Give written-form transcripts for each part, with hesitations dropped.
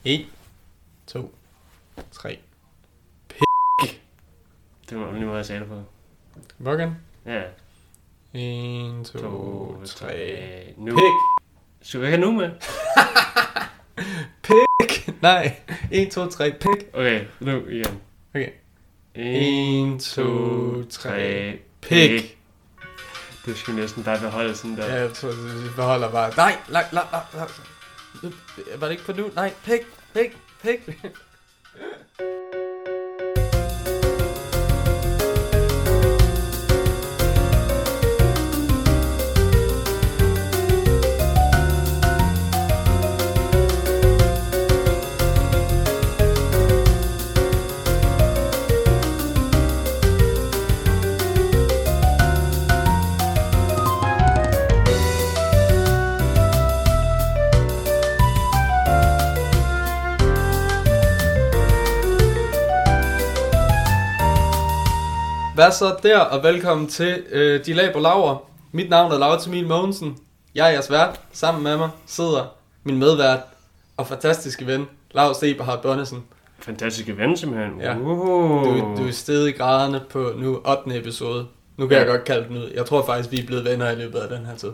1, 2, 3. Det var lige måde, jeg sagde det på. Morgan. Ja. 1, 2, 3. Nu. Pik. Skal vi ikke have nu med? Pik. Nej. 1, 2, 3. Pik. Okay, nu igen. Okay. 1, 2, 3. Pik. Du skal næsten bare beholde sådan der. Ja, jeg tror, vi beholder bare. Nej. Var det ikke på nu? Nej. Pik. Hvad så der, og velkommen til De Laber Laver. Mit navn er Laura Emil Mogensen. Jeg er jeres vært. Sammen med mig sidder min medvært og fantastiske ven, Lars Eberhard Bonnesen. Fantastiske ven, simpelthen. Ja. Du er steget i graderne på nu 8. episode. Nu kan jeg godt kalde den ud. Jeg tror faktisk, vi er blevet venner i løbet af den her tid.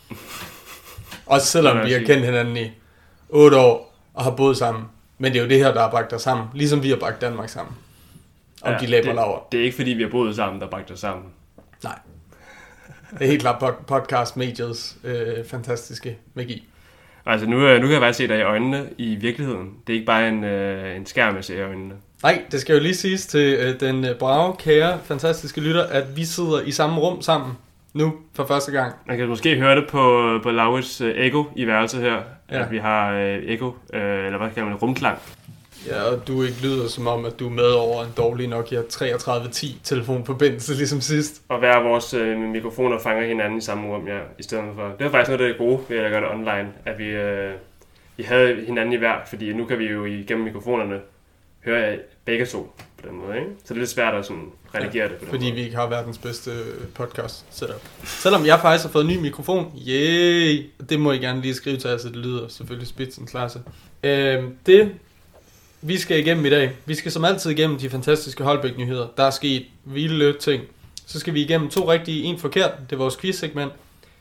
Også selvom vi har kendt hinanden i 8 år og har boet sammen. Men det er jo det her, der har bragt os sammen. Ligesom vi har bragt Danmark sammen. Om De Laber Laver. Det er ikke fordi, vi har boet sammen, der bragte os sammen. Nej. Det er helt klart podcast-mediets fantastiske magi. Altså nu kan jeg bare se dig i øjnene i virkeligheden. Det er ikke bare en skærm, jeg ser i øjnene. Nej, det skal jo lige siges til den brave, kære, fantastiske lytter, at vi sidder i samme rum sammen nu for første gang. Man kan måske høre det på Laurits ego i værelset her. Ja. At vi har ego, eller hvad kalder man det, rumklang. Ja, og du ikke lyder som om, at du er med over en dårlig Nokia 3310 telefonforbindelse, ligesom sidst. Og hver vores mikrofoner fanger hinanden i samme rum, ja, i stedet for. Det var faktisk noget af det gode ved at gøre det online, at vi havde hinanden i hver, fordi nu kan vi jo igennem mikrofonerne høre begge to på den måde, ikke? Så det er lidt svært at sådan redigere det på den fordi måde. Vi ikke har verdens bedste podcast setup. Selvom jeg faktisk har fået en ny mikrofon, yay! Det må I gerne lige skrive til, så det lyder selvfølgelig spidsensklasse. Det vi skal igennem i dag. Vi skal som altid igennem de fantastiske Holbæk-nyheder. Der er sket vilde ting. Så skal vi igennem 2 rigtige, 1 forkert. Det er vores quiz-segment.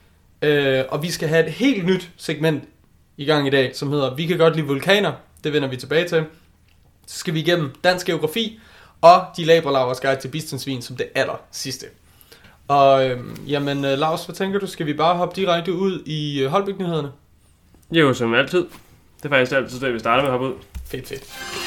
Og vi skal have et helt nyt segment i gang i dag, som hedder Vi kan godt lide vulkaner. Det vender vi tilbage til. Så skal vi igennem dansk geografi og De Laber Lavers guide til bistandsvin som det aller sidste. Og jamen, Lars, hvad tænker du? Skal vi bare hoppe direkte ud i Holbæk-nyhederne? Jo, som altid. Det er faktisk altid det, vi starter med at hoppe ud. Fedt.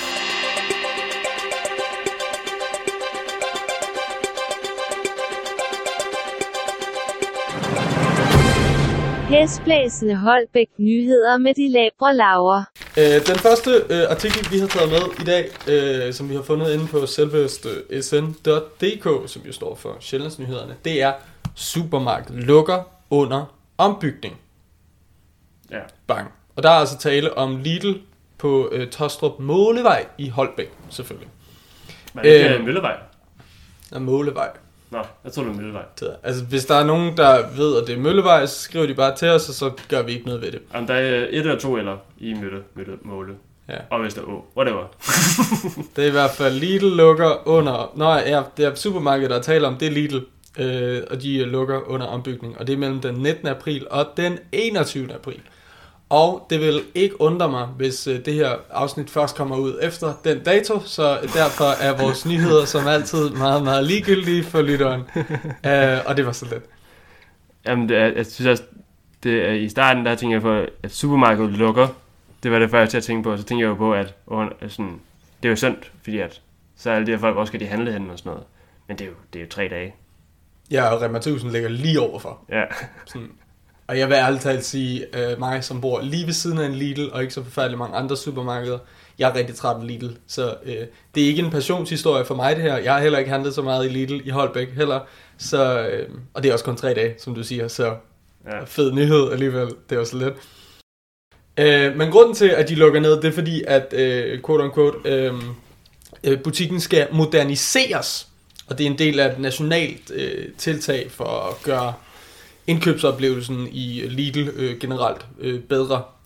Hæsblæsende Holbæk nyheder med De Labre Laver. Den første artikel, vi har taget med i dag, som vi har fundet inde på selveste sn.dk, som jo står for Sjællandsnyhederne, det er supermarked lukker under ombygning. Ja. Bang. Og der er altså tale om Lidl på Tostrup Målevej i Holbæk, selvfølgelig. Men det er Møllevej? Ja, Målevej. Nå, jeg tror det er Møllevej. Altså, hvis der er nogen, der ved, at det er Møllevej, så skriver de bare til os, og så gør vi ikke noget ved det. Jamen, der er 1 eller 2 eller i Måle. Ja. Og hvis der er Å. Whatever. Det er i hvert fald Lidl lukker under... Nå ja, det er supermarkedet, der taler om, det er Lidl. Og de lukker under ombygning. Og det er mellem den 19. april og den 21. april. Og det vil ikke undre mig, hvis det her afsnit først kommer ud efter den dato, så derfor er vores nyheder som altid meget, meget ligegyldige for lytteren. Og det var så let. Jamen, jeg synes også, det er, i starten der tænker jeg på, at supermarkedet lukker. Det var det første, jeg tænkte på. Så tænker jeg jo på, at sådan, det er jo synd, fordi at så alle de her folk, hvor skal de handle hen og sådan noget. Men det er jo 3 dage. Ja, og Rema 1000 ligger lige overfor. Ja. Sådan. Og jeg vil ærligt talt sige, mig som bor lige ved siden af en Lidl, og ikke så forfærdeligt mange andre supermarkeder, jeg er rigtig træt af Lidl. Så det er ikke en passionshistorie for mig det her. Jeg har heller ikke handlet så meget i Lidl i Holbæk heller. Så, og det er også kun 3 dage, som du siger. Så ja. Fed nyhed alligevel, det er også lidt. Men grunden til, at de lukker ned, det er fordi, at quote unquote, butikken skal moderniseres. Og det er en del af et nationalt tiltag for at gøre indkøbsoplevelsen i Lidl generelt bedre.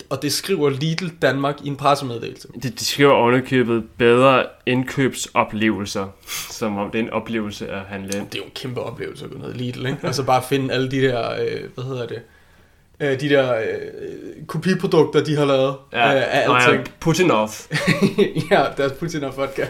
og det skriver Lidl Danmark i en pressemeddelelse. De skriver ovenikøbet bedre indkøbsoplevelser, som om det er en oplevelse at handle ind. Det er jo en kæmpe oplevelse at gå ned i Lidl, ikke? Altså bare finde alle de der, de der kopiprodukter, de har lavet af alting. Ja, Putinov. Ja, deres Putinov vodka.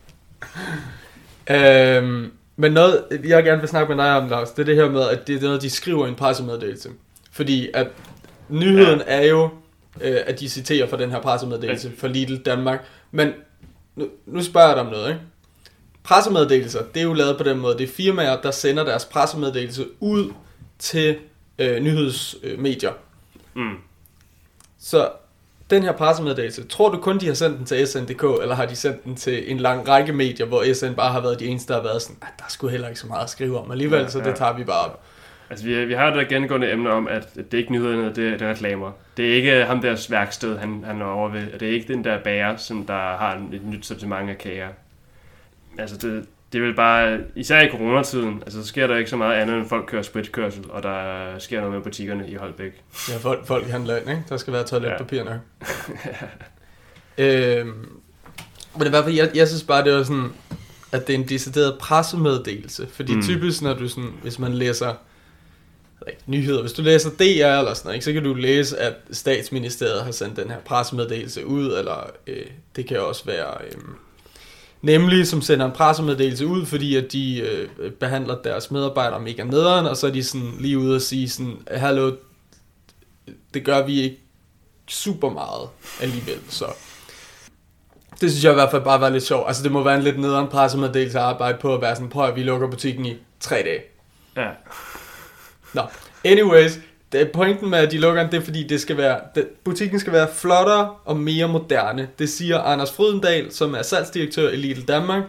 Men noget, jeg gerne vil snakke med dig om, Lars, det er det her med, at det er noget, de skriver i en pressemeddelelse. Fordi at nyheden er jo, at de citerer fra den her pressemeddelelse for Lidl Danmark. Men nu spørger jeg dig om noget, ikke? Pressemeddelelser, det er jo lavet på den måde. Det er firmaer, der sender deres pressemeddelelse ud til nyhedsmedier. Så den her pressemeddelelse, tror du kun, de har sendt den til SN.dk, eller har de sendt den til en lang række medier, hvor SN bare har været de eneste, der har været sådan, der er sgu heller ikke så meget at skrive om alligevel, så det tager vi bare op. Altså, vi har et gennemgående emne om, at det er ikke nyhederne, det er reklamer. Det er ikke ham deres værksted, han er over ved, og det er ikke den der bager, som der har et nyt sortiment af kager. Altså, det er vel bare, især i coronatiden, altså, så sker der ikke så meget andet, end folk kører spritkørsel, og der sker noget med butikkerne i Holbæk. Ja, folk handler ind, ikke? Der skal være toiletpapir nok. Men i hvert fald, jeg synes bare, det er sådan, at det er en decideret pressemeddelelse, fordi typisk, når du sådan, hvis man læser nyheder, hvis du læser DR eller sådan noget, ikke, så kan du læse, at Statsministeriet har sendt den her pressemeddelelse ud, eller det kan også være nemlig, som sender en pressemeddelelse ud, fordi at de behandler deres medarbejdere mega nederen, og så er de sådan lige ude og sige sådan, hallo, det gør vi ikke super meget alligevel, så det synes jeg i hvert fald bare var lidt sjovt. Altså det må være en lidt nederen pressemeddelelse at arbejde på, at være sådan, prøv at vi lukker butikken i 3 dage. Ja. Nå, anyways, pointen med, at de lukker den, det er fordi, butikken skal være flottere og mere moderne. Det siger Anders Frydendal, som er salgsdirektør i Lidl Danmark.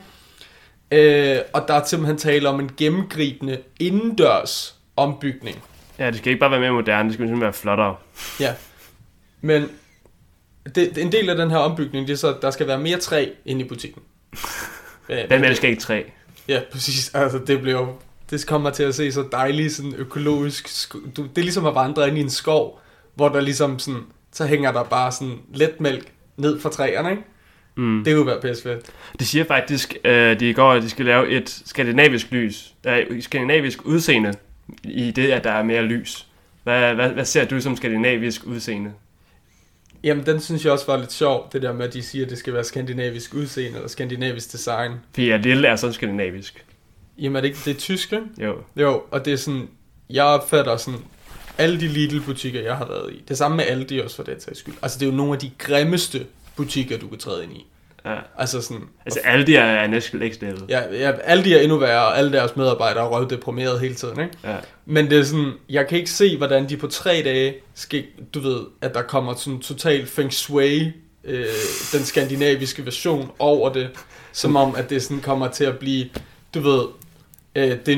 Og der er simpelthen tale om en gennemgribende indendørs ombygning. Ja, det skal ikke bare være mere moderne, det skal simpelthen være flottere. Ja, men en del af den her ombygning, det er så, at der skal være mere træ inde i butikken. Hvem elsker ikke træ? Ja, præcis. Altså, det kommer til at se så dejligt sådan økologisk. Det er ligesom at vandre ind i en skov, hvor der ligesom sådan, så hænger der bare sådan letmælk ned fra træerne, ikke? Det kunne være pissefedt. De siger faktisk, at de skal lave et skandinavisk udseende i det, at der er mere lys. Hvad ser du som skandinavisk udseende? Jamen, den synes jeg også var lidt sjov, det der med, at de siger, at det skal være skandinavisk udseende eller skandinavisk design. Fordi Lidl er sådan skandinavisk. Jamen, er det ikke det er tysk, ikke? Jo, og det er sådan, jeg opfatter sådan, alle de Lidl-butikker, jeg har været i, det samme med Aldi også for den sags skyld. Altså, det er jo nogle af de grimmeste butikker, du kan træde ind i. Ja. Altså Aldi er næsten ikke stedet. Ja, Aldi er endnu værre, og alle deres medarbejdere er røvdeprimeret hele tiden, ikke? Ja. Men det er sådan, jeg kan ikke se, hvordan de på 3 dage skal, du ved, at der kommer sådan total feng shui, den skandinaviske version over det, som om, at det sådan kommer til at blive, du ved, det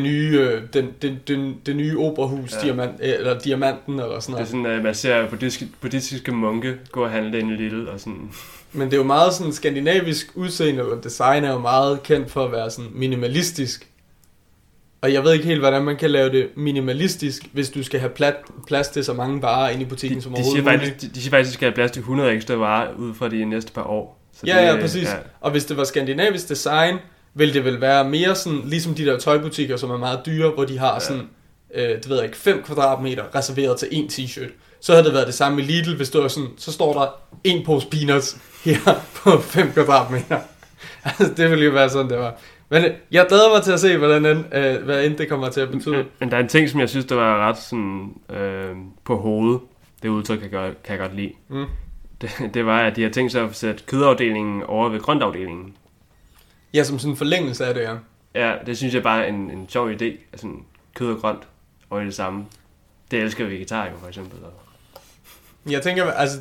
nye operahus, eller Diamanten, eller sådan noget. Det er sådan, at man ser buddhistiske munke gå og handle ind i Lidl, og sådan. Men det er jo meget sådan skandinavisk udseende, eller design er jo meget kendt for at være sådan minimalistisk. Og jeg ved ikke helt, hvordan man kan lave det minimalistisk, hvis du skal have plads til så mange varer inde i butikken som overhovedet muligt. De siger faktisk, at de skal have plads til 100 ekstra varer ud fra de næste par år. Så ja, præcis. Ja. Og hvis det var skandinavisk design, ville det vel være mere sådan, ligesom de der tøjbutikker, som er meget dyre, hvor de har sådan, det ved jeg ikke, 5 kvadratmeter reserveret til en t-shirt. Så havde det været det samme i Lidl, hvis det var sådan, så står der 1 pose peanuts her på 5 kvadratmeter. Altså, det ville jo være sådan, det var. Men jeg glæder mig til at se, hvad end det kommer til at betyde. Men der er en ting, som jeg synes, der var ret sådan, på hovedet. Det udtryk kan jeg godt lide. Det var, at de har tænkt sig at sætte kødafdelingen over ved grøntafdelingen. Ja, som sådan en forlængelse af det, ja. Ja, det synes jeg bare er en sjov idé. Altså kød og grønt og i det samme. Det elsker vegetarer jo, for eksempel. Jeg tænker, altså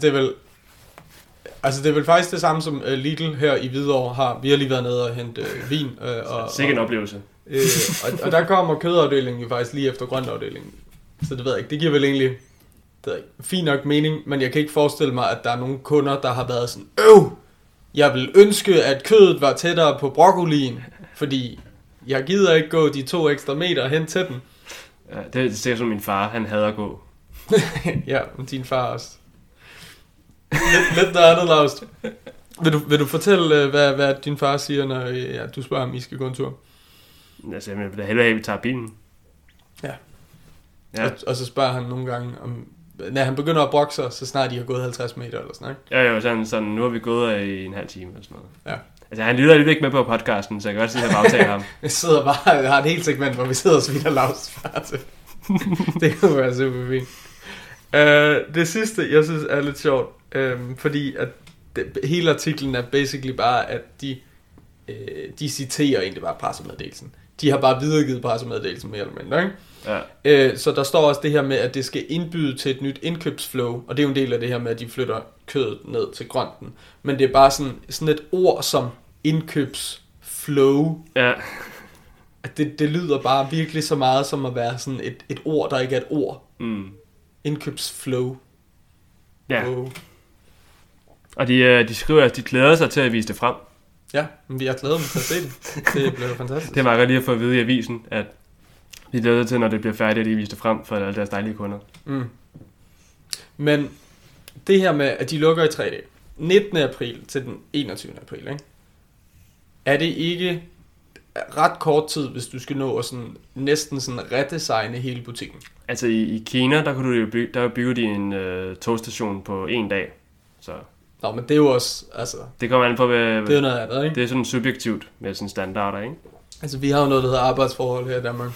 det er vel faktisk det samme som Lidl her i Hvidovre har. Vi har lige været nede og hente vin. Sikke en oplevelse. Og der kommer kødafdelingen jo faktisk lige efter grøntafdelingen. Så det ved jeg ikke. Det giver vel egentlig fint nok mening, men jeg kan ikke forestille mig, at der er nogle kunder, der har været sådan, jeg vil ønske, at kødet var tættere på broccolien, fordi jeg gider ikke gå de 2 ekstra meter hen til den. Ja, det ser som min far, han hader at gå. Ja, og din far også. lidt noget andet, Lars. Vil du fortælle, hvad din far siger, når du spørger, om I skal gå en tur? Altså, jeg vil da hellere have, at vi tager bilen. Ja. Og så spørger han nogle gange, om når han begynder at brokke sig, så snart de har gået 50 meter eller sådan, ikke? Jo, sådan, nu har vi gået i en halv time eller sådan noget. Ja. Altså, han lytter lidt ikke med på podcasten, så jeg kan godt sige, at jeg bagtager ham. Jeg sidder bare og har et helt segment, hvor vi sidder og sviner Lars far til. Det kunne være super fint. Det sidste, jeg synes er lidt sjovt, fordi at hele artiklen er basically bare, at de citerer egentlig bare pressemeddelelsen. De har bare videregivet pressemeddelelsen mere eller mindre, ikke? Ja. Så der står også det her med, at det skal indbyde til et nyt indkøbsflow, og det er jo en del af det her med, at de flytter kødet ned til grønten. Men det er bare sådan et ord som indkøbsflow. Ja. At det lyder bare virkelig så meget som at være sådan et ord, der ikke er et ord. Indkøbsflow. Ja. Og de skriver, at de glæder sig til at vise det frem. Ja, men jeg glæder mig til at se det. Det bliver fantastisk. Det er meget godt lige at få at vide i avisen, at de glæder til, når det bliver færdigt, at de viser det frem for alle deres dejlige kunder. Men det her med, at de lukker i 3 dage, 19. april til den 21. april, ikke? Er det ikke ret kort tid, hvis du skal nå at sådan, næsten sådan redesigne hele butikken? Altså i Kina, der bygger de en togstation på 1 dag. Så Nå, men det er jo også, altså... Det kommer an på, det er jo noget andet, ikke? Det er sådan subjektivt med sådan standarder, ikke? Altså, vi har jo noget, der hedder arbejdsforhold her i Danmark.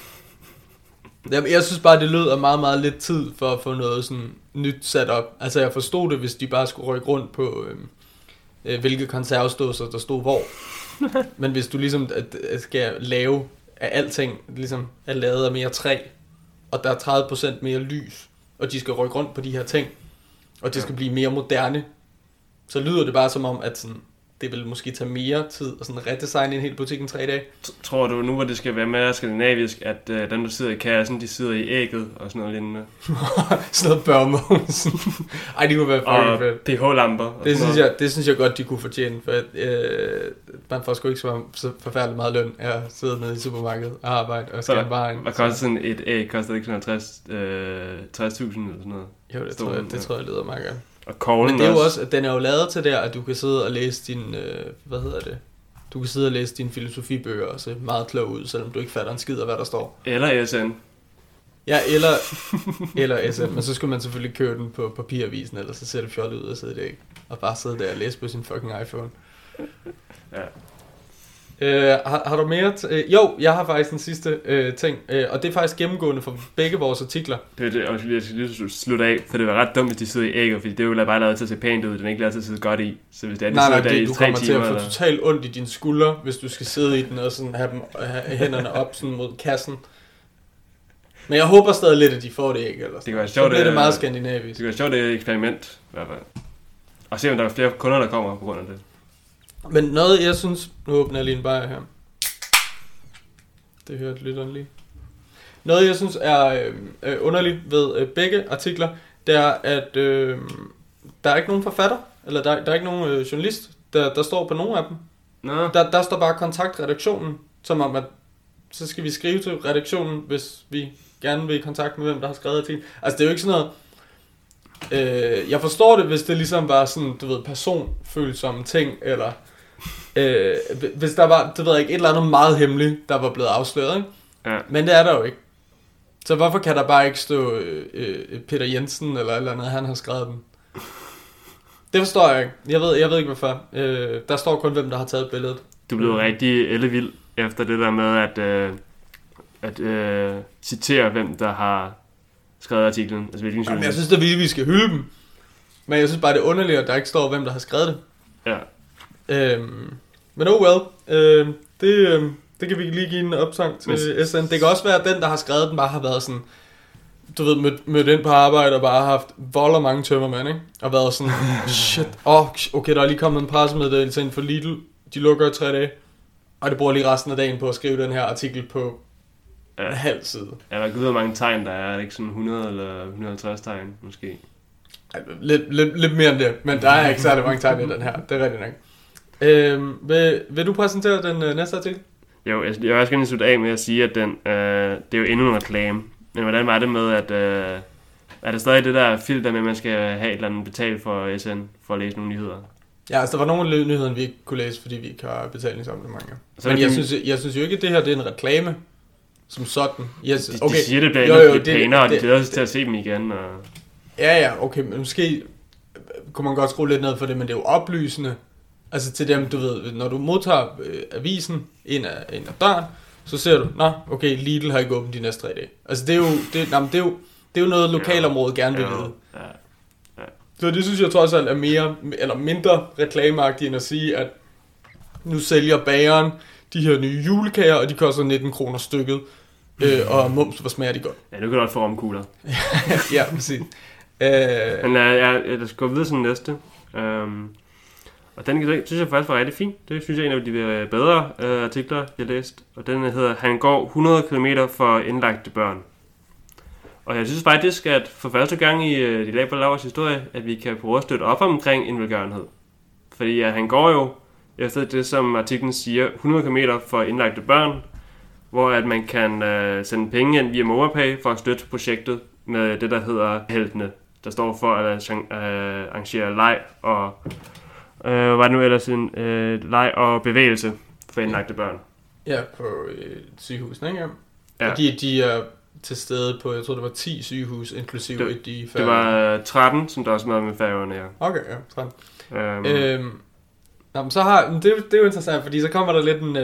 Jeg synes bare, det lød af meget, meget lidt tid for at få noget sådan nyt sat op. Altså, jeg forstod det, hvis de bare skulle rykke rundt på, hvilke konservesdåser, der stod hvor. Men hvis du ligesom skal lave af alting, ligesom er lavet af mere træ, og der er 30% mere lys, og de skal rykke rundt på de her ting, og det skal blive mere moderne, så lyder det bare som om, at sådan, det vil måske tage mere tid at sådan redesigne en hel butik i 3 dage. Tror du nu, hvor det skal være mere skandinavisk, at dem, der sidder i kassen, de sidder i ægget og sådan noget lignende? Sådan noget Børmogensen. Ej, det kunne være fucking fedt. pH-lamper. Det synes jeg godt, de kunne fortjene, for at, man får sgu ikke så forfærdeligt meget løn af at sidde nede i supermarkedet og arbejde og scanne vejen. Hvad koster sådan et æg? Koster det ikke sådan 60.000 eller sådan noget? Jo, det tror jeg leder meget gerne. Og koglen. Men det er jo også, at den er jo lavet til der, at du kan sidde og læse din, du kan sidde og læse dine filosofibøger og se meget klog ud, selvom du ikke fatter en skid af, hvad der står. Eller SN. Ja, eller SN, men så skulle man selvfølgelig købe den på papiravisen, ellers så ser det fjollet ud at sidde det ikke. Og bare sidde der og læse på sin fucking iPhone. Ja. Har du mere? Jo, jeg har faktisk den sidste ting, og det er faktisk gennemgående for begge vores artikler. Det er det, og jeg skal lige slutte af, for det var ret dumt, hvis de sidder i ægget, fordi det er jo bare lavet til at se pænt ud, den er ikke lavet til at sidde godt i. Så hvis det er, de sidder der i 3 timer... du kommer til at få totalt ondt i dine skuldre, hvis du skal sidde i den og sådan have hænderne op sådan mod kassen. Men jeg håber stadig lidt, at de får det ikke, eller sådan. Så bliver det meget skandinavisk. Det kan være sjovt, det er et eksperiment, i hvert fald. Og se, om der er flere kunder, der kommer på grund af det. Men noget, jeg synes... Nu åbner jeg lige en bajer her. Det hørte lytteren lige. Noget, jeg synes er underligt ved begge artikler, det er, at der er ikke nogen forfatter, eller der er ikke nogen journalist, der står på nogen af dem. Nå. Der står bare kontaktredaktionen, som om, at så skal vi skrive til redaktionen, hvis vi gerne vil i kontakt med hvem, der har skrevet artiklen. Altså, det er jo ikke sådan noget... jeg forstår det, hvis det ligesom var sådan, du ved, personfølsomme ting, eller hvis der var, det ved jeg ikke, et eller andet meget hemmeligt, der var blevet afsløret, ikke? Ja. Men det er der jo ikke. Så hvorfor kan der bare ikke stå Peter Jensen, eller et eller andet, han har skrevet den? Det forstår jeg ikke. Jeg ved ikke hvorfor. Der står kun, hvem der har taget billedet. Du blev rigtig ellevild efter det der med at citere, hvem der har skrevet artiklen. Altså, jamen, jeg synes, det er vi skal hylde dem. Men jeg synes bare, det er underligt, at der ikke står, hvem der har skrevet det. Ja. Men oh well. Det kan vi lige give en opsang til SN. Det kan også være, at den, der har skrevet den, bare har været sådan... Du ved, mødt ind på arbejde og bare haft vold og mange tømmermænd, ikke? Og været sådan, shit, okay, der er lige kommet en pressemeddelelse ind for Lidl. De lukker i 3 dage. Og det bruger lige resten af dagen på at skrive den her artikel på en halv side. Ja, der er gået mange tegn, der er ikke sådan 100 eller 150 tegn, måske. Lidt mere end det, men der er ikke særlig mange tegn i den her, det er rigtigt nok. Vil du præsentere den næste artikel? Jo, jeg vil også gerne slutte af med at sige, at det er jo endnu en reklame. Men hvordan var det med, Er der stadig det der filter med, at man skal have et eller andet betalt for SN for at læse nogle nyheder? Ja, altså der var nogle af nyhederne, vi ikke kunne læse, fordi vi ikke har betalingsabonnementer. Men jeg synes jo ikke, at det her det er en reklame som sådan. Yes, okay. De siger det bliver lidt pænere, og de glæder sig til at se dem igen. Og... Ja, okay, men måske kunne man godt skrue lidt ned for det, men det er jo oplysende. Altså til dem, du ved, når du modtager avisen ind af døren, så ser du, okay, Lidl har ikke åbent de næste 3 dage. Altså det er jo noget lokalområdet gerne vil vide. Ja. Så det synes jeg trods alt er mere eller mindre reklameagtigt end at sige, at nu sælger bageren de her nye julekager, og de koster 19 kroner stykket. Og mums, hvor smager de godt. Ja, nu kan du også få romkugler. Ja, præcis. Men jeg skal gå videre til den næste. Og den synes jeg faktisk var rigtig fin. Det synes jeg er en af de bedre artikler, jeg læst. Og den hedder, han går 100 km for indlagte børn. Og jeg synes faktisk, at for første gang i de Labre Laurs historie, at vi kan prøve at støtte op omkring en velgørenhed. Fordi han går jo efter det, som artiklen siger, 100 km for indlagte børn, hvor at man kan sende penge ind via MobilePay for at støtte projektet med det, der hedder Heltene, der står for at arrangere leg og hvad det nu ellers en leg og bevægelse for indlagte børn. Ja, på sygehusene, ikke? Ja. Og de er til stede på, jeg tror det var 10 sygehus, inklusive de Færøerne. Det var 13, som der også var med Færøerne, ja. Okay, ja, 13. Men så har, det er jo interessant, fordi så kommer der lidt en...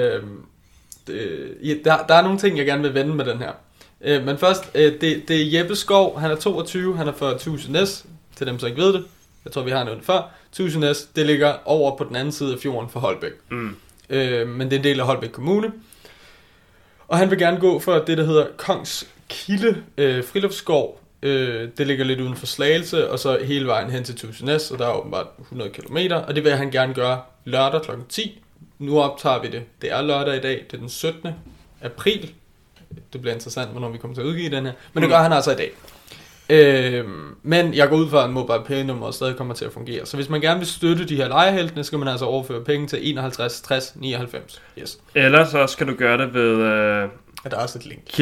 der er nogle ting, jeg gerne vil vende med den her. Men først, det er Jeppe Skov, han er 22, han er fra Tusenæs, til dem, som ikke ved det. Jeg tror, vi har nævnt før. Tusenæs, det ligger over på den anden side af fjorden for Holbæk. Men det er en del af Holbæk Kommune. Og han vil gerne gå for det, der hedder Kongskilde Friluftsskov. Det ligger lidt uden for Slagelse, og så hele vejen hen til Tusenæs, og der er åbenbart 100 km. Og det vil han gerne gøre lørdag kl. 10. Nu optager vi det. Det er lørdag i dag, det er den 17. april. Det bliver interessant, hvornår vi kommer til at udgive den her. Men det gør han altså i dag. Men jeg går ud fra, at MobilePay-nummeret stadig kommer til at fungere. Så hvis man gerne vil støtte de her lejeheltene, skal man altså overføre penge til 51 60 99. Yes. Eller så skal du gøre det ved der er også et link.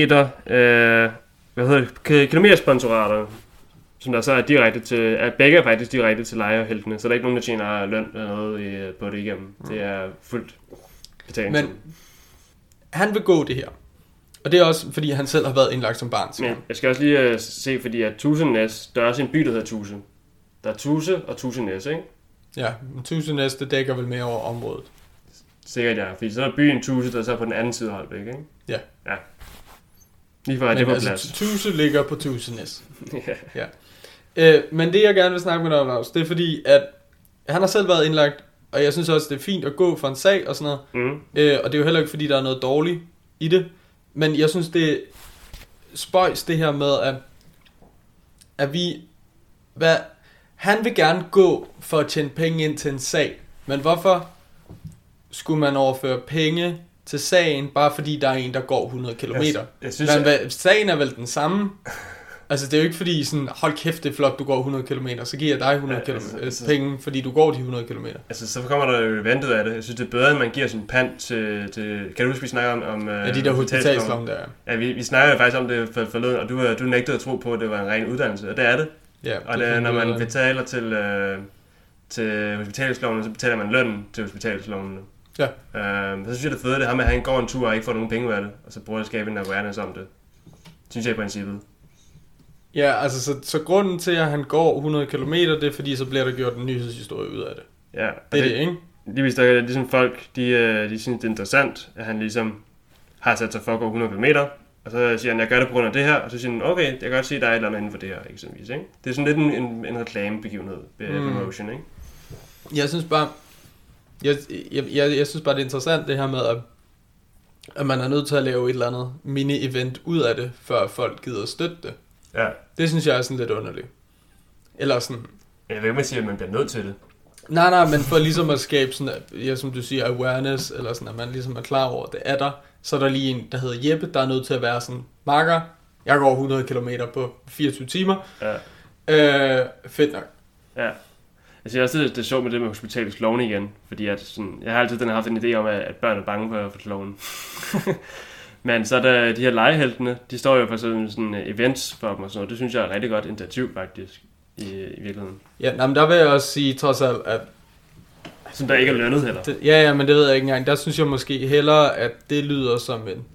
Kilometersponsorater, som der så er direkte til, at begge er faktisk direkte til lejeheltene, så der er ikke nogen, der tjener løn eller noget på det igennem. Det er fuldt betalt. Men han vil gå det her. Og det er også, fordi han selv har været indlagt som barn. Men jeg skal også lige se, fordi at Tusenæs, der er også en by, der hedder Tuse. Der er Tuse og Tusenæs, ikke? Ja, men Tusenæs, det dækker vel mere over området. Sikkert ja, fordi så er byen Tuse, der er så på den anden side af Holbæk, ikke? Ja. Lige for at det på plads. Altså, Tuse ligger på Tusenæs. Ja. Men det, jeg gerne vil snakke med dig om, Lars, det er fordi, at han har selv været indlagt, og jeg synes også, det er fint at gå for en sag og sådan noget. Og det er jo heller ikke, fordi der er noget dårligt i det. Men jeg synes, det spøjs det her med, at han vil gerne gå for at tjene penge ind til en sag. Men hvorfor skulle man overføre penge til sagen, bare fordi der er en, der går 100 km? Sagen er vel den samme. Altså det er jo ikke fordi sådan, hold kæft, det er flot, du går 100 km, så giver jeg dig 100 penge, fordi du går de 100 km. Altså så kommer der jo eventet af det. Jeg synes, det er bedre, at man giver sin pant til kan du huske, vi snakker om ja, de der hospitalsloven der. Ja, vi snakker jo faktisk om det forleden, og du nægtede at tro på, at det var en ren uddannelse, og det er det. Ja, og det, når man betaler til hospitalsloven, så betaler man lønnen til hospitalsloven. Ja. Så synes jeg, det er fedt, det her med, at han går en tur og ikke får nogen penge ud af det, og så prøver at skabe en awareness om det. Synes jeg i princippet. Ja, altså så grunden til, at han går 100 km, det er fordi, så bliver der gjort en nyhedshistorie ud af det. Ja. Det er det, ikke? Lige hvis der er ligesom folk, de synes, det er interessant, at han ligesom har sat sig for at gå 100 km, og så siger han, jeg gør det på grund af det her, og så siger han, okay, jeg kan godt se, at der er et eller andet inden for det her, eksempelvis, ikke? Det er sådan lidt en reklamebegivenhed, promotion, ikke? Jeg synes bare, jeg synes bare, det er interessant det her med, at man er nødt til at lave et eller andet mini-event ud af det, før folk gider at støtte det. Ja. Det synes jeg er sådan lidt underligt. Eller sådan... Jeg ved ikke, man siger, at man bliver nødt til det. Nej, men for ligesom at skabe sådan, ja, som du siger, awareness, eller sådan, at man ligesom er klar over, at det er der, så er der lige en, der hedder Jeppe, der er nødt til at være sådan, marker, jeg går 100 km på 24 timer. Ja. Fedt nok. Ja. Jeg synes også, det er sjovt med det med hospitalsloven igen, fordi at sådan, jeg har altid haft en idé om, at børn er bange for sloven. Men så er der de her legeheltene, de står jo for sådan events for dem og sådan noget. Det synes jeg er et rigtig godt initiativ faktisk, i virkeligheden. Ja, men der vil jeg også sige trods alt, at... Som der ikke er lønnet heller. Ja, men det ved jeg ikke engang. Der synes jeg måske hellere, at det lyder som en...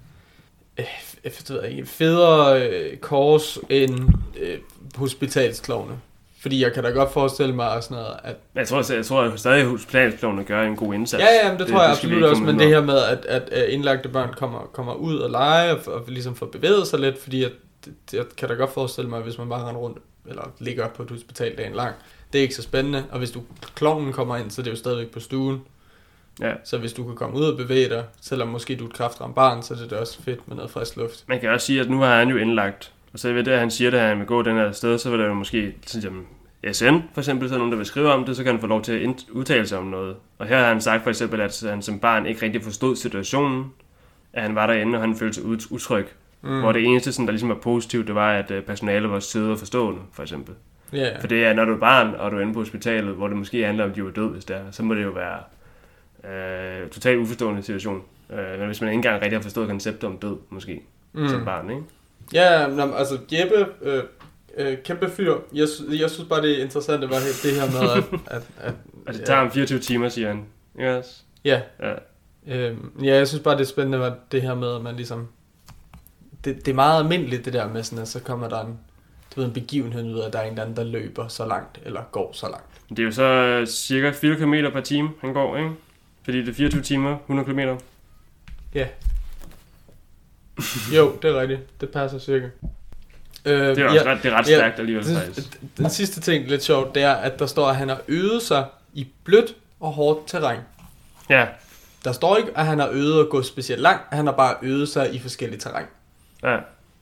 federe kors end hospitalsklovne. Fordi jeg kan da godt forestille mig og sådan noget, at... Jeg tror at stadig hospitalsklovne gør en god indsats. Ja, men det tror jeg absolut også, men det her med, at indlagte børn kommer ud og lege, og ligesom får bevæget sig lidt, fordi jeg kan da godt forestille mig, hvis man bare render rundt, eller ligger på et hospital dagen lang, det er ikke så spændende, og hvis klovnen kommer ind, så er det jo stadigvæk på stuen. Ja. Så hvis du kan komme ud og bevæge dig, selvom måske du er et kræftramt barn, så er det også fedt med noget frisk luft. Man kan også sige, at nu har han jo indlagt, og så ved det, at han siger, at han vil gå den her sted, så vil der jo måske, synes jeg, SN for eksempel, så er nogen, der vil skrive om det, så kan han få lov til at udtale sig om noget. Og her har han sagt for eksempel, at han som barn ikke rigtig forstod situationen, at han var derinde, og han følte sig utryg. Hvor det eneste, sådan, der ligesom var positivt, det var, at personalet var søde og forstående, for eksempel. Yeah. For det er, når du er barn, og du er inde på hospitalet, hvor det måske handler om, at de var død, hvis det er, så må det jo være totalt uforstående situation. Men hvis man ikke engang rigtig har forstået konceptet om død, måske, som barn, ikke? Ja, altså Jeppe, kæmpe fyr. Jeg synes bare, det er interessant, det var det her med, at det tager ham 24 timer, siger han. Yes. Ja. Jeg synes bare, det er spændende, var det her med, at man ligesom... Det er meget almindeligt, det der med sådan, at så kommer der en begivenhed ud af, at der er en eller anden, der løber så langt, eller går så langt. Det er jo så cirka 4 km per time, han går, ikke? Fordi det er 24 timer, 100 km. Ja. Jo, det er rigtigt. Det passer cirka. Det er også ret stærkt alligevel faktisk. Den sidste ting, lidt sjovt, det er, at der står, at han har øvet sig i blødt og hårdt terræn. Ja. Der står ikke, at han har øvet at gå specielt langt. Han har bare øvet sig i forskellige terræn. Ja.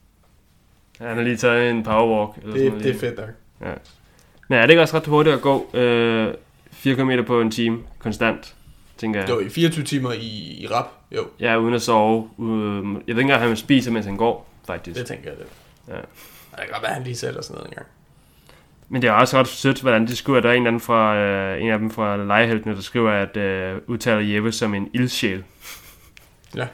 Han har lige taget en powerwalk. Eller det er fedt nok. Ja. Men er det ikke også ret hurtigt at gå 4 km på en time konstant, tænker jeg? Jo, i 24 timer i rap, jo. Ja, uden at sove. Jeg ved ikke engang, at han spiser, mens han går, faktisk. Det tænker jeg det. Ja. Det kan godt være, han lige sætter sådan noget engang. Men det er også ret sødt, hvordan de skriver. Der er en af dem fra legeheltene, der skriver, at udtaler Jeppe som en ildsjæl. Ja.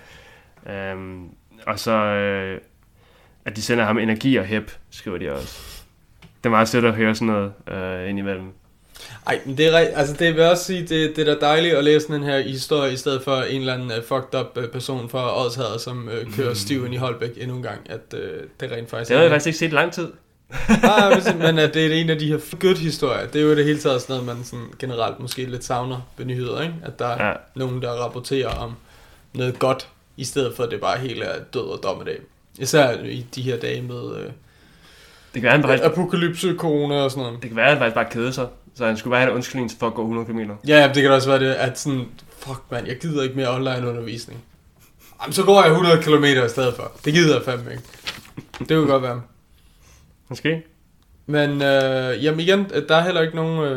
Og så at de sender ham energi og hæb, skriver de også. Det er meget sødt at høre sådan noget indimellem. Ej, men det er altså det vil også sige, det er da dejligt at læse den her historie, i stedet for en eller anden fucked up person fra Odsherred, som kører stiv ind i Holbæk endnu en gang, at det rent faktisk... Det har jeg faktisk ikke set i lang tid. Nej, men at det er en af de her good historier. Det er jo det hele taget sådan noget, man sådan generelt måske lidt savner ved nyheder, ikke? At der er nogen, der rapporterer om noget godt, i stedet for at det bare helt er død og dommedag. Især i de her dage med det kan være, han faktisk... apokalypse, corona og sådan noget. Det kan være, at han faktisk bare kede sig, så han skulle bare have en undskyldning for at gå 100 km. Ja, det kan også være det, at sådan, fuck man, jeg gider ikke mere online undervisning. Jamen, så går jeg 100 km i stedet for. Det gider jeg fandme ikke. Det kunne godt være. Måske. Men jamen igen, der er heller ikke nogen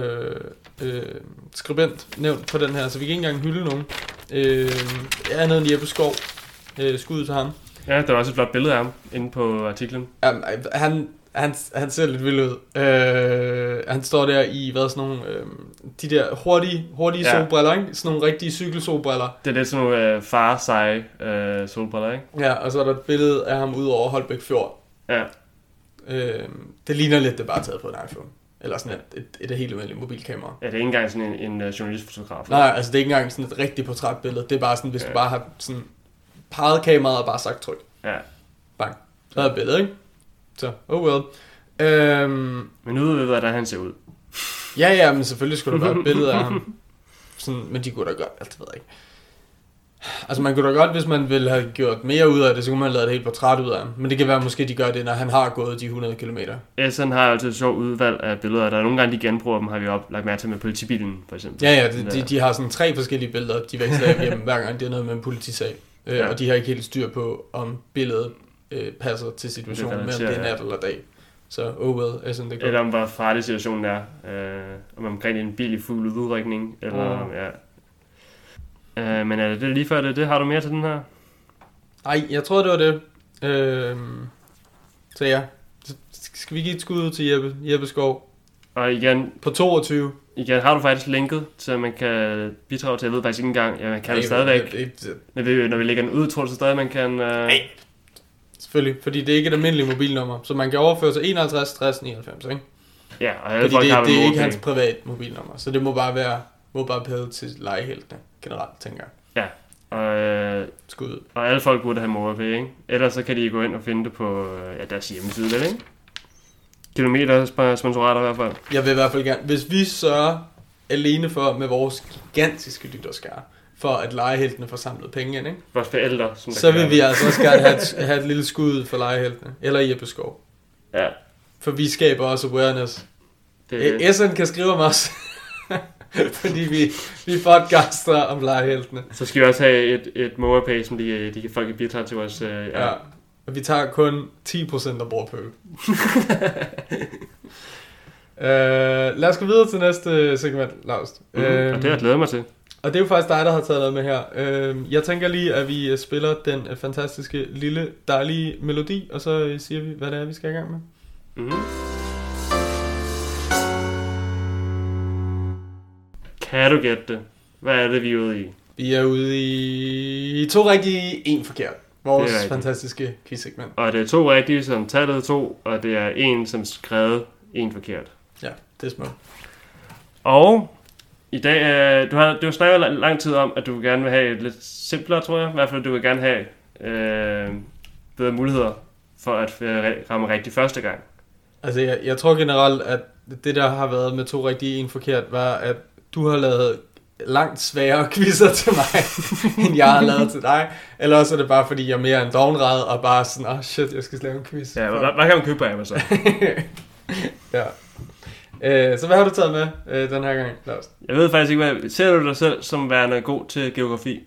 skribent nævnt på den her, så vi kan ikke engang hylde nogen. Andet end Jeppe Skov. Skud til ham. Ja, der var også et flot billede af ham inde på artiklen. Han ser lidt vild ud. Han står der i sådan nogle de der hurtige solbriller, ikke? Sådan nogle rigtige cykelsolbriller. Det er lidt sådan nogle farseje solbriller, ikke? Ja, og så er der et billede af ham ud over Holbæk Fjord. Ja. Det ligner lidt, det bare er taget på en iPhone. Eller sådan et helt almindeligt mobilkamera. Ja, det er ikke engang sådan en journalistfotograf. Nej, altså det er ikke engang sådan et rigtigt portrætbillede. Det er bare sådan, hvis du bare har sådan peget kameraet og bare sagt tryk. Ja. Bang. Så er et billede, ikke? Så, oh well. Men nu ved vi, hvordan han ser ud. Ja, men selvfølgelig skulle der være et billede af ham. Sådan, men de kunne da godt, altså ved jeg ikke. Altså man kunne da godt, hvis man ville have gjort mere ud af det, så kunne man have lavet et helt portræt ud af ham. Men det kan være, måske de gør det, når han har gået de 100 km. Ja, sådan har jeg altid et sjovt udvalg af billeder. Der er nogle gange, de genbruger dem, har vi lagt mærke til med politibilen, for eksempel. Ja, de har sådan 3 forskellige billeder, de veksler af hjem, hver gang det er noget med en politisag. Ja. Og de har ikke helt styr på, om billedet passer til situationen, men om det er nat eller dag. Så well, sådan det går. Eller om hvor farlig situationen er. Om omkring en bil i fuld udrykning. Eller, men er det lige før det? Har du mere til den her? Nej, jeg tror det var det. Så ja, skal vi give et skud til Jeppe Skov? Og igen... På 22. Igen, har du faktisk linket, så man kan bidrage til, jeg ved faktisk ikke engang, ja, man kan jo stadigvæk. Når vi lægger den ud, tror du så stadig, man kan... Nej. Selvfølgelig, fordi det er ikke et almindeligt mobilnummer, så man kan overføre til 51 60 99, ikke? Ja, og alle fordi folk har det er ikke hans privat mobilnummer, så det må bare være MobilePay til lejeheltene generelt, tænker jeg. Ja, og alle folk burde have MobilePay, ikke? Ellers så kan de gå ind og finde det på deres hjemmeside, vel, ikke? Kilometer-sponsorater i hvert fald. Jeg vil i hvert fald gerne, hvis vi sørger alene for med vores gigantiske lytterskare, for at lejeheltene får samlet penge ind, ikke? Vores forældre, så vil vi altså også gerne have et lille skud for lejeheltene, eller Jeppe Skov. Ja. For vi skaber også awareness. S'en kan skrive om os, fordi vi podcaster om lejeheltene. Så skal vi også have et MobilePay, som de kan folk kan bidrage til vores... Ja, og vi tager kun 10% af brorpøl. Lad os gå videre til næste segment, Lars. Og det har jeg glædet mig til. Og det er jo faktisk dig, der har taget noget med her. Jeg tænker lige, at vi spiller den fantastiske, lille, dejlige melodi, og så siger vi, hvad det er, vi skal i gang med. Mm-hmm. Kan du gætte det? Hvad er det, vi er ude i? Vi er ude i 2 rigtige, 1 forkert. Vores fantastiske quizsegment. Og det er 2 rigtige, som tallet 2, og det er 1, som skrevet 1 forkert. Ja, det er smukt. Og i dag, du har snakket lang tid om, at du gerne vil have et lidt simplere, tror jeg. I hvert fald, du vil gerne have bedre muligheder for at ramme rigtig første gang. Altså, jeg tror generelt, at det, der har været med 2 rigtige, 1 forkert, var, at du har lavet langt sværere quizzer til mig, end jeg har lavet til dig. Eller også er det bare, fordi jeg er mere en dognrad, og bare sådan, shit, jeg skal lave en quiz. Ja, hvad kan man købe på Amazon? Ja. Så hvad har du taget med den her gang, Lars? Jeg ved faktisk ikke, ser du dig selv som værende god til geografi?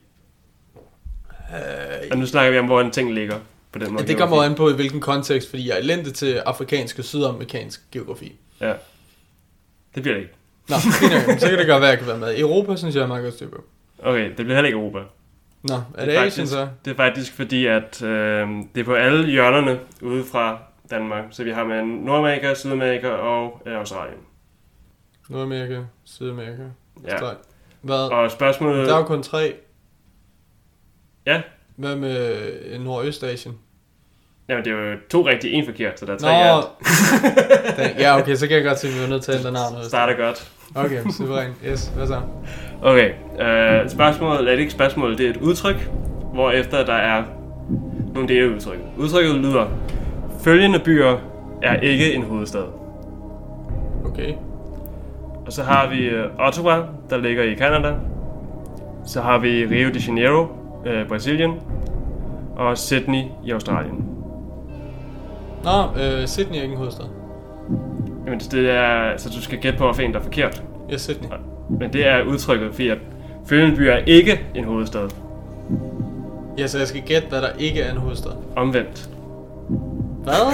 Og nu snakker vi om, hvor en ting ligger på den måde. Det kommer an på, i hvilken kontekst, fordi jeg er elendig til afrikansk og sydamerikansk geografi. Ja. Det bliver det ikke. Nå, så kan det godt være, at jeg kan være med. Europa, synes jeg er meget godt styr på. Okay, det bliver heller ikke Europa. Nå, er det Asien så? Det er faktisk fordi, at det er på alle hjørnerne ude fra Danmark. Så vi har med Nordamerika, Sydamerika og Australien. Nordamerika, Sydamerika, Australien. Ja. Hvad? Og spørgsmålet... Der er jo kun 3. Ja. Hvad med Nordøstasien? Jamen, det er jo 2 rigtige, 1 forkert, så der er 3 alt. Ja, okay, så kan jeg godt se, at vi er nødt til at ændre navnet. Starter godt. Okay, suveræn. Yes, hvad så? Okay, spørgsmålet, det ikke spørgsmålet, det er et udtryk, hvorefter der er nogle dele af udtrykket. Udtrykket lyder, følgende byer er ikke en hovedstad. Okay. Og så har vi Ottawa, der ligger i Canada. Så har vi Rio de Janeiro, Brasilien. Og Sydney i Australien. Nå, Sydney er ikke en hovedstad. Jamen det er, så du skal gætte på, hvorfor en der er forkert. Ja, Sydney. Men det er udtrykket, fordi at følgende byer er ikke en hovedstad. Ja, så jeg skal gætte, hvad der ikke er en hovedstad. Omvendt. Hvad?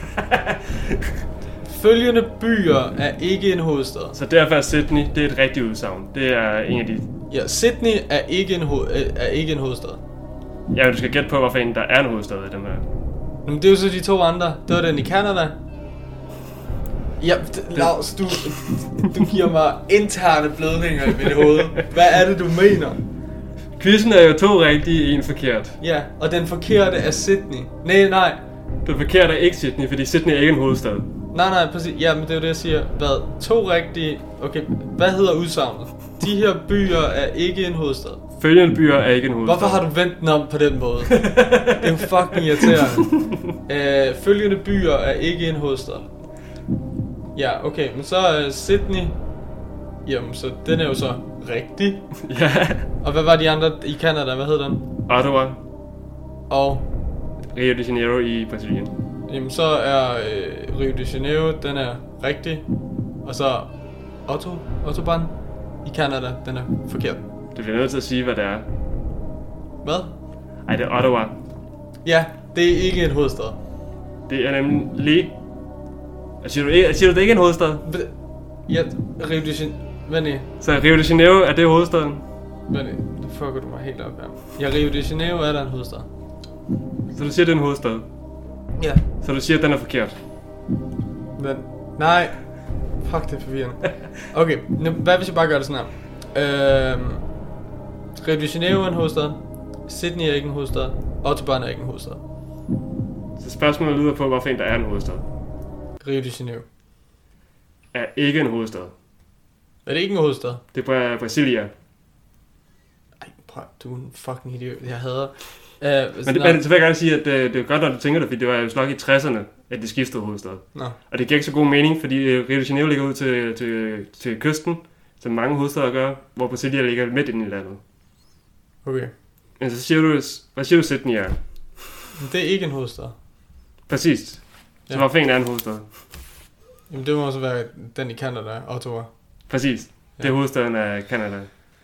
Følgende byer er ikke en hovedstad. Så derfor er Sydney, det er et rigtigt udsagn. Det er en af de... Ja, Sydney er ikke en hovedstad. Ja, men du skal gætte på, hvorfor en der er en hovedstad i den her. Men det er jo så de 2 andre. Det var den i Canada. Ja, Lars, du giver mig interne blødninger i mit hoved. Hvad er det, du mener? Quizzen er jo 2 rigtige, 1 forkert. Ja, og den forkerte er Sydney. Nej. Den forkerte er ikke Sydney, fordi Sydney er ikke en hovedstad. Nej, præcis. Ja, men det er jo det, jeg siger. Hvad? 2 rigtige... Okay, hvad hedder udsagnet? De her byer er ikke en hovedstad. Følgende byer er ikke en hovedstad. Hvorfor har du vendt den om på den måde? Det er jo fucking irriterende. Følgende byer er ikke en hovedstad. Ja, okay, men så er Sydney... Jamen, så den er jo så rigtig. Ja. Og hvad var de andre i Canada? Hvad hed den? Ottawa. Og? Rio de Janeiro i Brasilien. Jamen, så er Rio de Janeiro, den er rigtig. Og så Ottawa i Canada, den er forkert. Du bliver nødt til at sige, hvad det er. Hvad? Ej, det er Ottawa. Ja, det er ikke en hovedstad. Det er nemlig... Siger du det ikke er en hovedstad? Ja, Rio de Janeiro... Hvad er det? Så Rio de Janeiro, er det hovedstaden? Hvad er det? Nu fucker du mig helt op her. Ja, Rio de Janeiro er der en hovedstad. Så du siger, det er en hovedstad? Ja. Så du siger, at den er forkert? Men... Nej. Fuck, det er forvirrende. Okay, nu, hvad hvis jeg bare gør det sådan her? Rio de Janeiro er en hovedstad. Sydney er ikke en hovedstad. Ottawa er ikke en hovedstad. Så spørgsmålet lyder på, hvorfor en der er en hovedstad. Rio de Janeiro. Er ikke en hovedstad. Er det ikke en hovedstad? Det er Brasilia. Ej, prøv, du er en fucking idiot. Jeg hader... Men så vil jeg gerne sige, at det er godt, når du tænker det, fordi det var jo nok i 60'erne, at de skiftede hovedstad. Nå. Og det giver ikke så god mening, fordi Rio de Janeiro ligger ud til kysten, som mange hovedsteder gør, hvor Brasilia ligger midt inde i landet. Okay. Men så siger du, hvad siger du Sydney er? Det er ikke en hovedstad. Præcis. Så Ja. hvorfor en er en hovedstad? Jamen det må også være den i Canada, Ottawa. Præcis. Det er Ja. hovedstaden af Canada.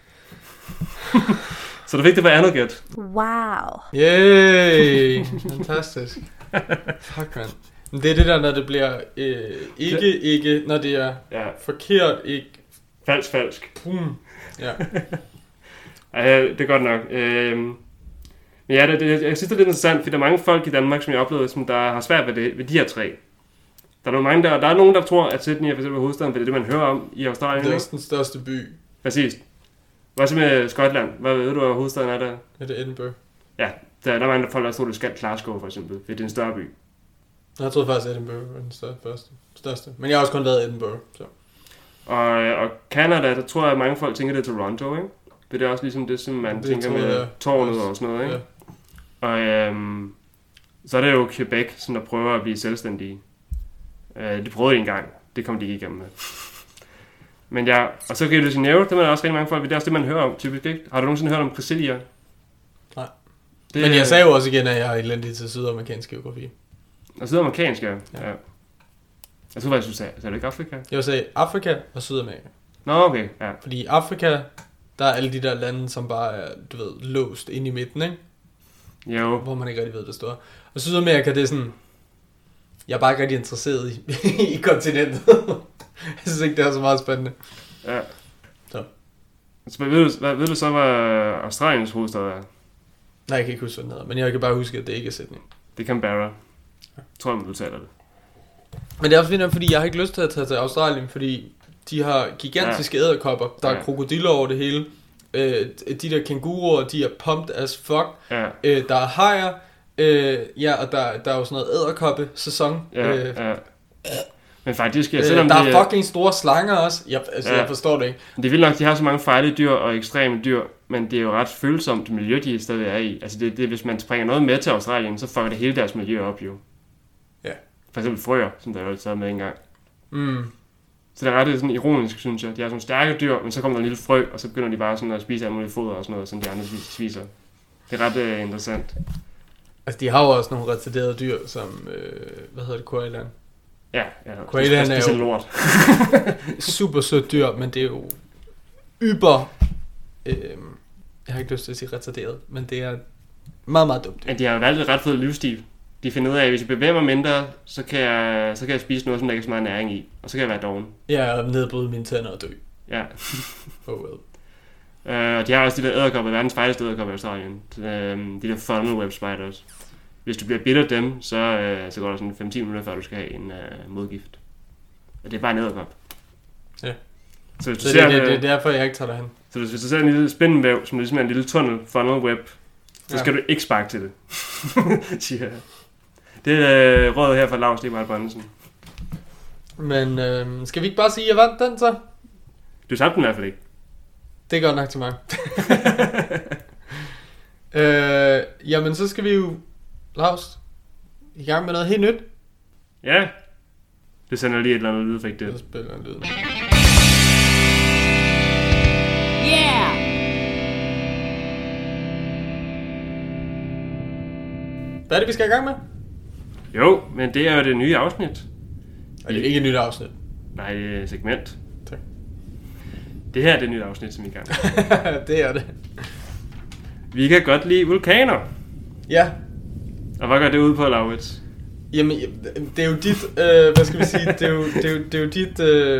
Så du fik det på andet gæt. Wow. Yay! Fantastisk. Fuck, man. Men det er det der, når det bliver ikke, når det er Ja. forkert, ikke. Falsk. Boom. Ja. Ej, det er godt nok. Men ja, jeg synes, det er lidt interessant, fordi der er mange folk i Danmark, som jeg oplevede, som der har svært ved de her tre. Der er nogen, der tror, at Sydney er for eksempel hovedstaden, for det er det, man hører om i Australien. Det er også den største by. Præcis. Hvad så med Skotland? Hvad ved du, hvor hovedstaden er der? Er det Edinburgh? Ja, der er mange folk, der tror, det skal Glasgow for eksempel, fordi det er en større by. Jeg troede faktisk, Edinburgh var den største. Men jeg har også kun været i Edinburgh, så. Og Canada, der tror jeg, at mange folk tænker, det er Toronto, ikke? Det er også ligesom det, som man Det tænker tror med jeg tårnet og sådan noget, ikke? Ja. Og så er det jo Quebec, som der prøver at blive selvstændige. Det prøvede de engang. Det kom de ikke igennem med. Men ja, og så Rio de Janeiro, det er der også rigtig mange folk, det er også det, man hører om, typisk, ikke? Har du nogensinde hørt om Brasilia? Nej. Det, Men jeg sagde jo også igen, at jeg er elendig til sydamerikansk geografi. Og sydamerikansk, ja. Ja. Jeg tror faktisk, du sagde det ikke Afrika? Jeg sagde Afrika og Sydamerika. Nå, okay, ja. Fordi i Afrika, der er alle de der lande, som bare er, du ved, låst ind i midten, ikke? Jo. Hvor man ikke rigtig ved, det står. Og Sydamerika, det er sådan... Jeg er bare ikke rigtig interesseret i kontinentet. Jeg synes ikke, det er så meget spændende. Ja. Så. Så ved du så, hvad Australiens hovedstad er? Nej, jeg kan ikke huske, hvad den hedder. Men jeg kan bare huske, at det ikke er Sydney. Det er Canberra. Tror jeg, man udtaler det. Men det er også fint, fordi jeg har ikke lyst til at tage til Australien, fordi de har gigantiske edderkopper. Der er krokodiller over det hele. De der kænguruer, de er pumped as fuck. Ja. Der er hajer. Og der er jo sådan noget edderkoppe-sæson. Ja. Men faktisk, ja, Selvom der er fucking store slanger også. Jeg forstår det ikke. Det er vildt nok, de har så mange farlige dyr og ekstreme dyr, men det er jo ret følsomt miljø, de stadig er i. Altså det hvis man springer noget med til Australien, så fucker det hele deres miljø op jo. Ja. For eksempel frøer, som der jo taget med engang. Mm. Så det er ret sådan ironisk, synes jeg. De har sådan stærke dyr, men så kommer der en lille frø, og så begynder de bare sådan at spise alle mulige foder og sådan noget, som de andre spiser. Det er ret interessant. Altså, de har jo også nogle retarderede dyr, som, koalaen. Ja. Koalaen er jo lort. super sødt dyr, men det er jo yber... jeg har ikke lyst til at sige retarderet, men det er meget, meget dumt. Ja, de har jo valgt et ret fed livsstil. De finder ud af, at hvis jeg bevæger mig mindre, så kan jeg spise noget, som der ikke er så meget næring i. Og så kan jeg være doven. Ja, og nedbryde mine tænder og dø. Ja. Oh well. Og de har også de der edderkopper, verdens farligste edderkopper i Australien. De der funnel web spiders. Hvis du bliver bidt af dem, så går der sådan 5-10 minutter, før du skal have en modgift. Og det er bare en edderkop. Ja. Så hvis du Så ser, det er derfor, jeg ikke tager derhen. Så hvis du ser en lille spindelvæv, som ligesom er en lille tunnel, funnel web, så skal du ikke sparke til det. Siger jeg. Det er rådet her fra Lars Stegmark Bonnesen. Men skal vi ikke bare sige, at jeg vandt den så? Du tabte den i hvert fald ikke. Det er godt nok til mig. Jamen, så skal vi jo, Lars, i gang med noget helt nyt. Ja. Det sender lige et eller andet lydeffekt der. Jeg spiller en lyd. Yeah! Hvad er det, vi skal i gang med? Jo, men det er jo det nye afsnit. Og det er ikke et nyt afsnit. Nej, det er segment. Tak. Det her er det nye afsnit, som vi er i gang med. Det er det. Vi kan godt lide vulkaner. Ja. Og hvad går det ud på, Laurits? Jamen, det er jo dit, hvad skal vi sige, det er jo dit, det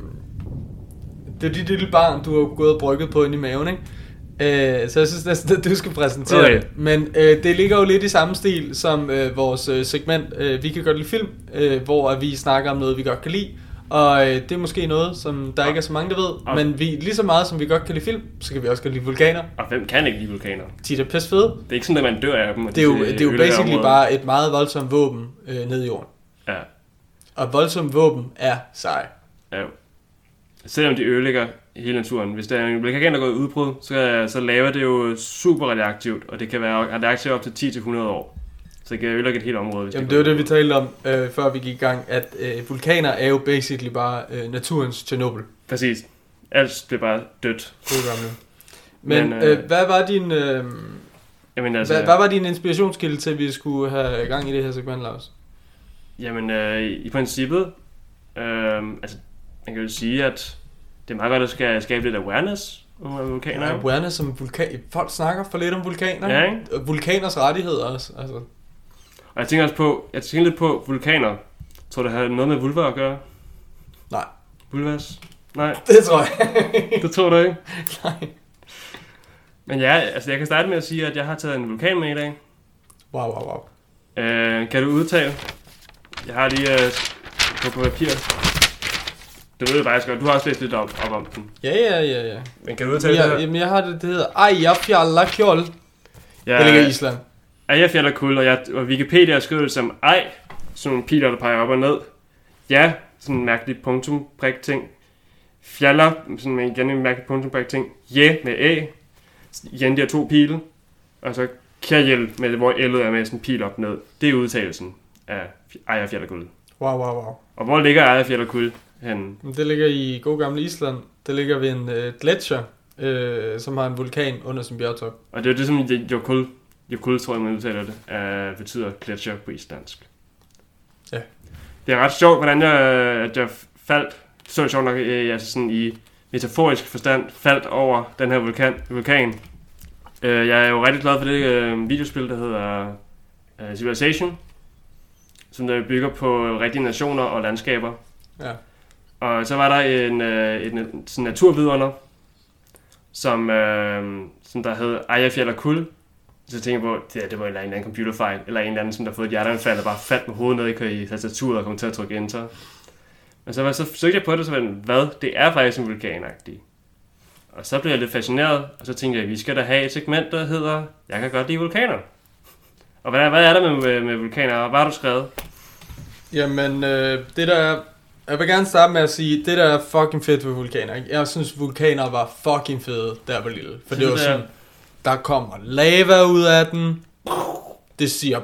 er dit lille barn, du har gået og brygget på inde i maven, ikke? Så jeg synes næsten, at du skal præsentere det. Men det ligger jo lidt i samme stil som vores segment, vi kan godt lide film, hvor vi snakker om noget, vi godt kan lide, Og det er måske noget, som der ikke er så mange, der ved. Men vi, lige så meget som vi godt kan lide film, så kan vi også godt lide vulkaner. Og hvem kan ikke lide vulkaner? De er pisse fede. Det er ikke sådan, at man dør af dem. Det er jo basically bare et meget voldsomt våben ned i jorden. Ja. Og voldsomt våben er sej. Ja. Selvom de ødelægger hele naturen. Hvis der er en vulkan, der går i udbrud, så laver det jo super radioaktivt. Og det kan være radioaktivt op til 10-100 år. Så det kan ødelægge et helt område. Jamen det var det, vi talte om, før vi gik i gang. At vulkaner er jo basically bare naturens Chernobyl. Præcis. Alt bliver bare dødt. Men hvad var din... Jamen, altså, hvad var din inspirationskilde til, at vi skulle have gang i det her segment, Lars? Jamen, i princippet... altså, man kan jo sige, at det er meget godt, at skal skabe lidt awareness om vulkaner. Ja, awareness om vulkaner. Folk snakker for lidt om vulkaner. Ja, ikke? Vulkaners rettigheder også. Altså. Og jeg tænker også på... Jeg tænker lidt på vulkaner. Tror du, det har noget med vulva at gøre? Nej. Vulvas? Nej. Det tror jeg. Det tror du ikke? Nej. Men ja, altså jeg kan starte med at sige, at jeg har taget en vulkan med i dag. Wow. Kan du udtale? Jeg har lige på papir. Det ved jeg faktisk godt. Du har også læst lidt op om den. Ja. Men kan du udtale det her? Jamen jeg har det hedder Eyjafjallajökull. Ja, det ligger i Island. Eyjafjallajökull, og Wikipedia skriver det som ej, sådan nogle piler, der peger op og ned. Ja, sådan en mærkelig punktumprik ting. Fjaller, sådan med igen en mærkelig punktumprik ting. Ja, med æ. Igen, de har 2 pile. Og så Kjærhjel, med hvor L'et er med sådan en pil op ned. Det er udtalelsen af Eyjafjallajökull. Wow. Og hvor ligger Eyjafjallajökull henne? Det ligger i god gamle Island. Det ligger ved en gletsjer, som har en vulkan under sin bjergtop. Og det er jo det, som Jökull, tror jeg, man udtaler det, betyder gletsjer på islandsk. Ja. Det er ret sjovt, hvordan jeg faldt, så er det sjovt nok, altså sådan i metaforisk forstand, faldt over den her vulkan. Jeg er jo rigtig glad for det videospil, der hedder Civilization, som der bygger på rigtige nationer og landskaber. Ja. Og så var der en sådan naturvidunder, som der hed Eyjafjallajökull. Så tænkte jeg på, det var en eller anden computerfejl, eller en eller anden, som der har fået et hjerteanfald, og bare faldt med hovedet ned i tastaturet og kom til at trykke enter. Men så søgte jeg på det, så var den, hvad? Det er faktisk en vulkanagtig. Og så blev jeg lidt fascineret, og så tænkte jeg, at vi skal da have et segment, der hedder, jeg kan godt lide vulkaner. Og hvad er der med vulkaner? Hvad har du skrevet? Jamen, det der er... Jeg vil gerne starte med at sige, det der er fucking fedt ved vulkaner. Jeg synes, vulkaner var fucking fede, der var lille. For det var sådan, der kommer lava ud af den. Det siger...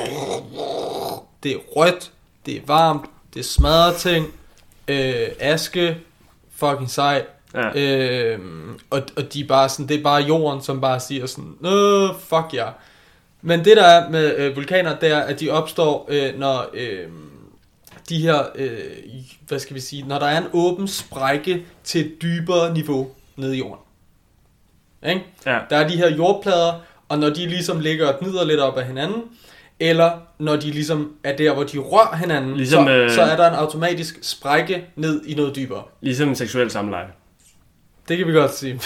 Det er rødt. Det er varmt. Det er smadret ting. Aske. Fucking sej. Ja. Og de er bare sådan, det er bare jorden, som bare siger sådan, fuck ja. Men det der er med vulkaner, det er, at de opstår, når de her, hvad skal vi sige, når der er en åben sprække til et dybere niveau nede i jorden. Ikke? Ja. Der er de her jordplader, og når de ligesom ligger og gnider lidt op af hinanden, eller når de ligesom er der, hvor de rører hinanden, ligesom, så er der en automatisk sprække ned i noget dybere. Ligesom en seksuel samleje. Det kan vi godt sige.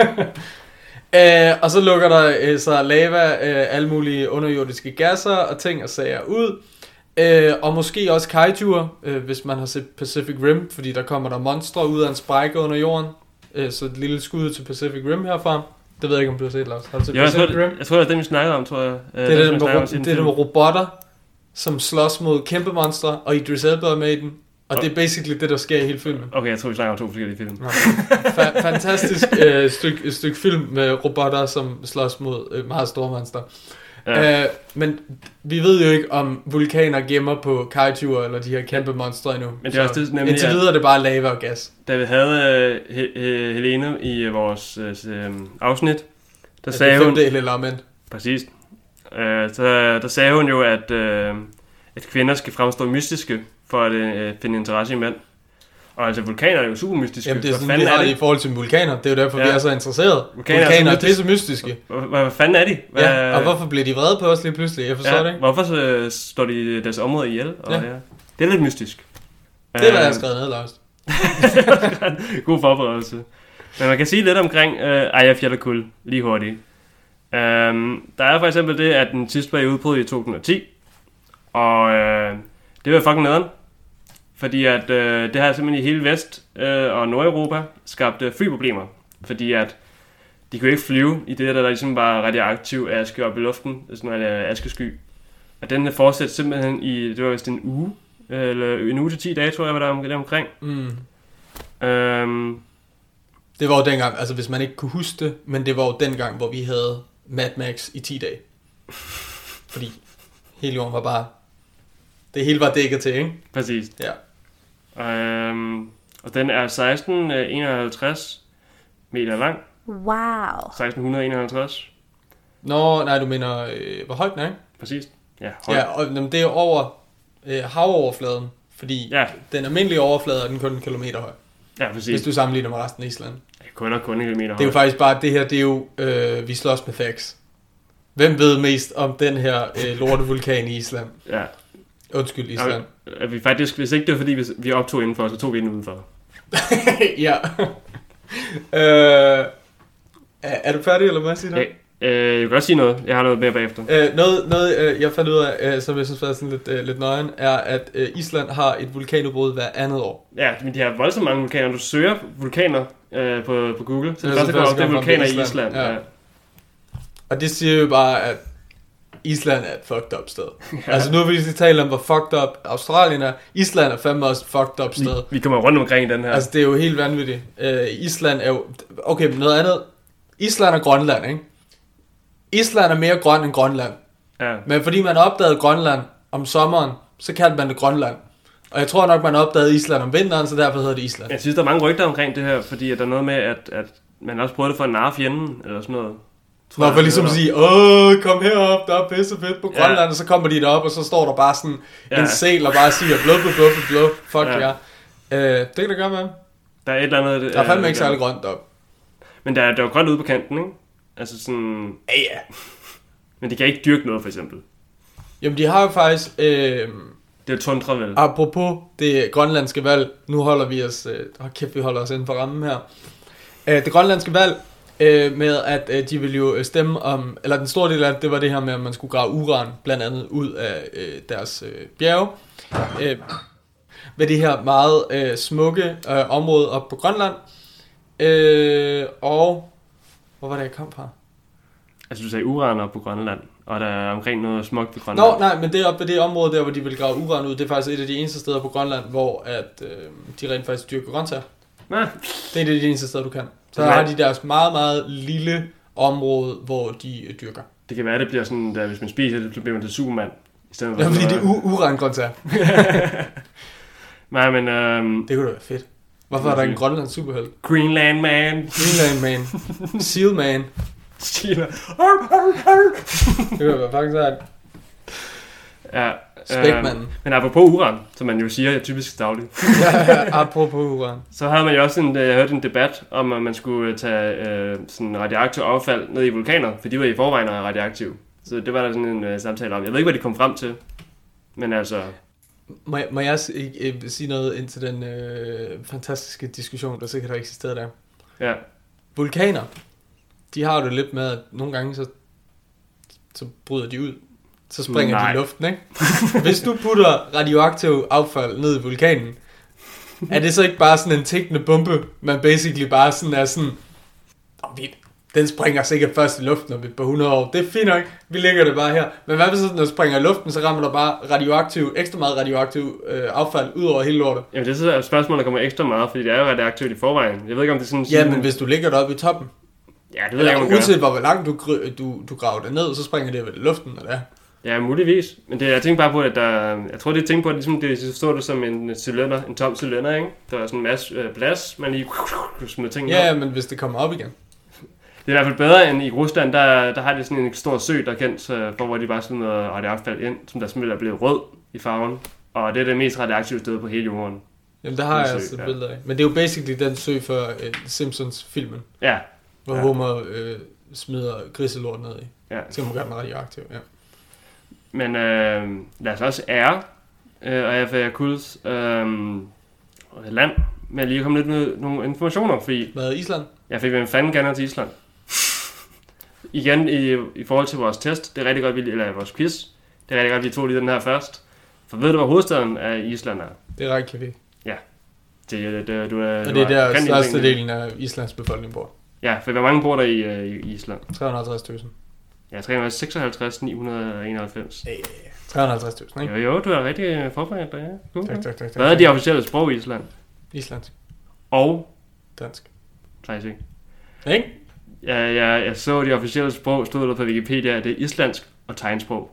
Og så lukker der så lava, alle mulige underjordiske gasser og ting og sager ud. Og måske også kaijuer, hvis man har set Pacific Rim, fordi der kommer der monstre ud af en sprække under jorden. Så et lille skud til Pacific Rim herfra. Det ved jeg ikke, om du har set, Lars. Har du set Pacific Rim? Jeg tror, det er dem, vi snakker om, tror jeg. Det er dem robotter, som slås mod kæmpe monstre, og Idris Elba er med i den. Og det er basically det, der sker i hele filmen. Okay, jeg tror, vi snakker om 2 forskellige film. Fantastisk stykke film med robotter, som slås mod meget store monster. Ja. Men vi ved jo ikke, om vulkaner gemmer på kaijuer eller de her kæmpe monstre endnu. Men det er også det, nemlig, indtil videre er det bare lava og gas. Da vi havde Helene i vores afsnit, der sagde hun... Det element. Præcis. Der sagde hun jo, at kvinder skal fremstå mystiske for at finde interesse i mænd. Og altså vulkaner er jo super mystiske. Jamen det er sådan, vi har det i forhold til vulkaner. Det er jo derfor, vi er så interesserede. Vulkaner er pisse mystiske. Hvad fanden er de? Ja, og hvorfor bliver de vrede på os lige pludselig? Jeg forstår det ikke. Hvorfor står de deres område ihjel? Og, det er lidt mystisk. Det er, hvad jeg har skrevet ned, Lars. God forberedelse. Men man kan sige lidt omkring Eyjafjallajökull lige hurtigt. Der er for eksempel det, at den sidste var i udbrud i 2010. Og det var fucking nederen. Fordi at det har simpelthen i hele Vest- og Nordeuropa skabt flyproblemer. Fordi at de kunne ikke flyve i det, der ligesom var radioaktiv aske op i luften. Sådan en askesky. Og den fortsætter simpelthen i, det var vist en uge. Eller en uge til 10 dage, tror jeg, var der omkring. Det var jo dengang, altså hvis man ikke kunne huske det, men det var jo dengang, hvor vi havde Mad Max i 10 dage. Fordi hele jorden var bare, det hele var dækket til, ikke? Præcis. Ja. Og den er 1651 meter lang. Wow. 1651. Nå, nej, du mener, hvor højt den er, ikke? Præcis. Ja, højt. Ja, og det er over havoverfladen, fordi den almindelige overflade er den kun en kilometer høj. Ja, præcis. Hvis du sammenligner med resten af Island. Kun en kilometer højt. Det er jo faktisk bare, det her, det er jo, vi slås med facts. Hvem ved mest om den her lortevulkan i Island? Ja. Undskyld, Island. Ja, vi faktisk, hvis ikke det var fordi, vi optog indenfor, så tog vi den udenfor. Ja. Er du færdig, eller hvad jeg siger? Jeg kan godt sige noget. Jeg har noget mere bagefter. Noget jeg fandt ud af, som jeg synes var sådan lidt nøjen, er, at Island har et vulkanudbrud hver andet år. Ja, men de har voldsomt mange vulkaner. Du søger vulkaner på Google, så det første går op, det er vulkaner i Island. Ja. Og det siger jo bare, at Island er et fucked up sted. Ja. Altså nu har vi lige talt om, hvor fucked up Australien er. Island er fandme også et fucked up sted. Vi kommer rundt omkring den her. Altså det er jo helt vanvittigt. Island er jo... Okay, men noget andet. Island er Grønland, ikke? Island er mere grøn end Grønland. Ja. Men fordi man opdagede Grønland om sommeren, så kaldte man det Grønland. Og jeg tror nok, man opdagede Island om vinteren, så derfor hedder det Island. Jeg synes, der er mange rygter omkring det her, fordi at der er noget med, at man også prøvede det for at narre fjenden, eller sådan noget. Nå, for ligesom at sige, kom herop, der er pisse fedt på Grønland, og så kommer de derop, og så står der bare sådan en sæl, og bare siger, blå, fuck ja. Det kan der gøre med. Der er et eller andet... Der er fandme ikke særlig grønt op. Men der er jo grønt ude på kanten, ikke? Altså sådan... Ja. Men de kan ikke dyrke noget, for eksempel. Jamen, de har jo faktisk... det er jo tundra, vel? Apropos det grønlandske valg, nu holder vi os... vi holder os inden for rammen her. Det grønlandske valg, med at de ville jo stemme om... Eller den store del af det var det her med, at man skulle grave uran, blandt andet ud af deres bjerge. Ved det her meget smukke område op på Grønland. Og... Hvor var det, jeg kom fra? Altså, du sagde uran op på Grønland, og der er omkring noget smukt på Grønland. Nå, nej, men det er oppe ved det område der, hvor de vil grave uran ud. Det er faktisk et af de eneste steder på Grønland, hvor at, de rent faktisk dyrker grøntsager. Ja. Det er de eneste steder, du kan. Så der har de deres meget, meget lille område, hvor de dyrker. Det kan være, det bliver sådan, at hvis man spiser det, så bliver man til Superman. I stedet for ja, fordi det er uran-grøntsager. Nej, men... det kunne da være fedt. Hvorfor er der en Grønland superhelt? Greenland Man. Seal Man. Seal. Det kunne være faktisk sådan. Ja. Spækmanden. Men apropos uran, som man jo siger er typisk dagligt. ja, apropos uran. Så havde man jo også jeg hørte en debat om, at man skulle tage sådan radioaktiv affald ned i vulkaner, for de var i forvejen radioaktive. Så det var der sådan en samtale om. Jeg ved ikke, hvad de kom frem til, men altså... Må jeg sige noget ind til den fantastiske diskussion, der sikkert har eksisteret der? Ja. Vulkaner, de har det lidt med, at nogle gange så bryder de ud. Så springer de i luften, ikke? Hvis du putter radioaktiv affald ned i vulkanen, er det så ikke bare sådan en tikkende bombe, man basically bare sådan er sådan, den springer sikkert først i luften om et par 100 år. Det er fint nok, vi lægger det bare her. Men hvad hvis når den springer i luften, så rammer der bare ekstra meget radioaktiv affald ud over hele lortet? Jamen det er så et spørgsmål, der kommer ekstra meget, fordi det er jo radioaktivt i forvejen. Jeg ved ikke, om det er sådan... Ja, men hvis du ligger deroppe i toppen, ja, det ved jeg ikke, om uanset hvor langt du graver det ned, så springer det ved luften, eller ja, muligvis. Men jeg tænker bare på, at jeg tror, det tænker på, at ligesom, det står det som en cylinder, en tom cylinder, ikke? Der er sådan en masse plads, man lige smider ting ja, men hvis det kommer op igen. Det er i hvert fald bedre end i Rusland, der har de sådan en stor sø, der er kendt for, hvor de bare smider radioaffald ind, som der simpelthen er blevet rød i farven. Og det er det mest radioaktive sted på hele jorden. Jamen, der har jeg altså et billede af. Men det er jo basically den sø for Simpsons-filmen. Ja. Hvor Homer smider griselort ned i. Ja. Så kan man gøre den radioaktiv, ja. Men lad os også ære AFA Kuls land med lige at komme lidt med nogle informationer, fordi... Hvad er Island? Jeg fik en fanden gerne til Island. Igen i forhold til vores test, det er rigtig godt, eller vores quiz, det er rigtig godt, vi tog lige den her først. For ved du, hvad hovedstaden af Island er? Det er Reykjavik. Du er, Og det er der største delen af Islands befolkning bor. Ja, for hvor mange bor der i Island? 350.000. Ja, 356.991. 350.000, ikke? Jo, du er rigtig forberedt der, ja. Tak. Hvad er de officielle sprog i Island? Islandsk. Og? Dansk. Faktisk. Ikke? Ja, jeg så de officielle sprog, stod der på Wikipedia, det er islandsk og tegnsprog.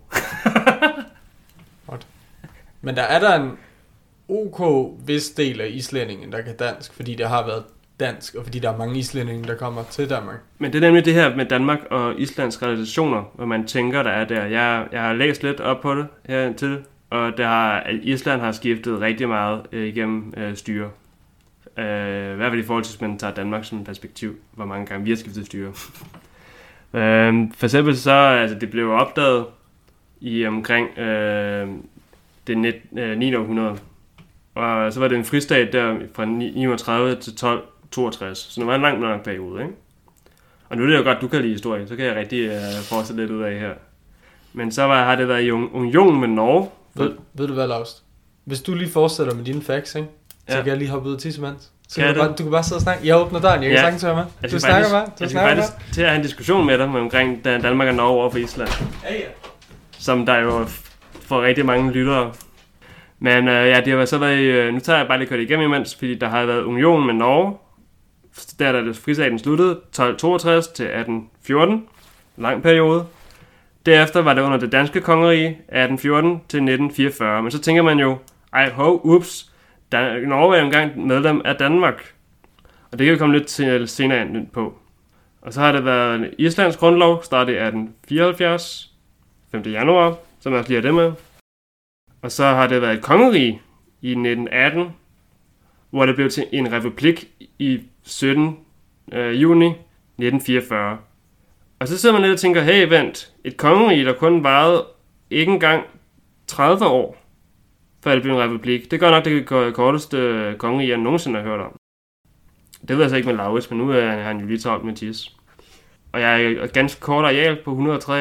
Men der er der en OK vis del af islændingen, der kan dansk, fordi det har været dansk, og fordi der er mange islændinge, der kommer til Danmark. Men det er nemlig det her med Danmark og Islands relationer, hvor man tænker, der er der. Jeg har læst lidt op på det hertil, og Island har skiftet rigtig meget igennem styre. Hvad vil i forhold til, hvis man tager Danmark som perspektiv, hvor mange gange vi har skiftet styre? For eksempel så, altså det blev opdaget i omkring det 9. århundrede, og så var det en fristat der fra 930 til 1262, så det var en lang periode, ikke? Og nu er det jo godt, du kan lide historie, så kan jeg rigtig fortsætte lidt ud af her. Men så har det været i union med Norge. Ved du hvad, Lars? Hvis du lige fortsætter med dine facts, ikke? Så kan jeg lige hoppe ud til imens. Så du kan bare sidde og snakke. Jeg åbner døren, jeg kan sagtens høre med. Du snakker bare. Jeg skal faktisk til at have en diskussion med dig omkring Danmark og Norge over for Island. Ja. Som der jo får rigtig mange lyttere. Men det har så været, nu tager jeg bare lige kørt igennem imens, fordi der har været union med Norge. Der det fristaten sluttede, 1262 til 1814, lang periode. Derefter var det under det danske kongerige, 1814 til 1944. Men så tænker man jo, Norge er jo engang medlem af Danmark. Og det kan vi komme lidt senere ind på. Og så har det været Islands grundlov, startet i 1874, 5. januar, som jeg lige har det med. Og så har det været et kongerige i 1918, hvor det blev til en republik i 17. juni 1944. Og så sidder man lidt og tænker, hey vent, et kongerige, der kun varede ikke engang 30 år, før det blev en republik. Det gør nok det korteste kongerige, jeg nogensinde har hørt om. Det ved jeg så ikke med Laurits, men nu er han jo lige travlt med Tis. Og jeg er ganske kort areal på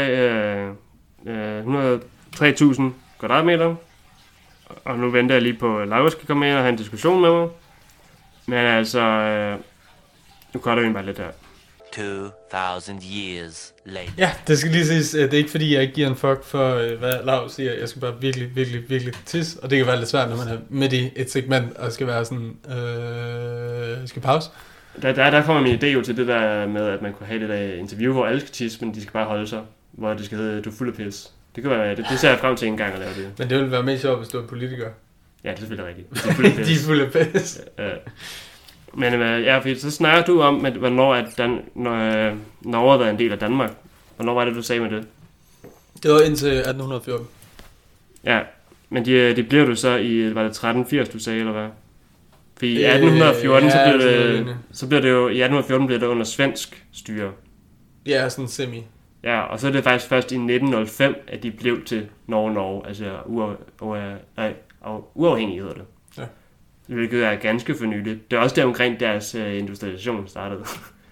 103.000 kvadratmeter. Og nu venter jeg lige på, at Laurits skal komme ind og have en diskussion med mig. Men altså, nu cutter vi bare lidt her. 2,000 years later. Ja, det skal lige siges, det er ikke fordi, jeg ikke giver en fuck for, hvad Laurits siger. Jeg skal bare virkelig tisse, og det kan være lidt svært, når man er midt i et segment, og skal være sådan, skal pause. Der får man min idé jo til det der med, at man kunne have det der interview, hvor alle skal tisse, men de skal bare holde sig, hvor det skal hedde, du er fuld af pis. Det kan være, det ser jeg frem til en gang at lave det. Men det ville være mest sjovt, hvis du er politiker. Ja, det er selvfølgelig rigtigt. De er fuld af pis. Men fordi så snakker du om, hvornår Norge har været en del af Danmark. Hvornår var det, du sagde med det? Det var indtil 1814. Ja, men det blev du så i, var det 1380, du sagde, eller hvad? For i 1814, så blev det jo, i 1814 blev det under svensk styre. Ja, sådan semi. Ja, og så er det faktisk først i 1905, at de blev til Norge, altså uafhængig hedder det. Ja. Hvilket er ganske for nyligt. Det er også der omkring deres industrialisation startede.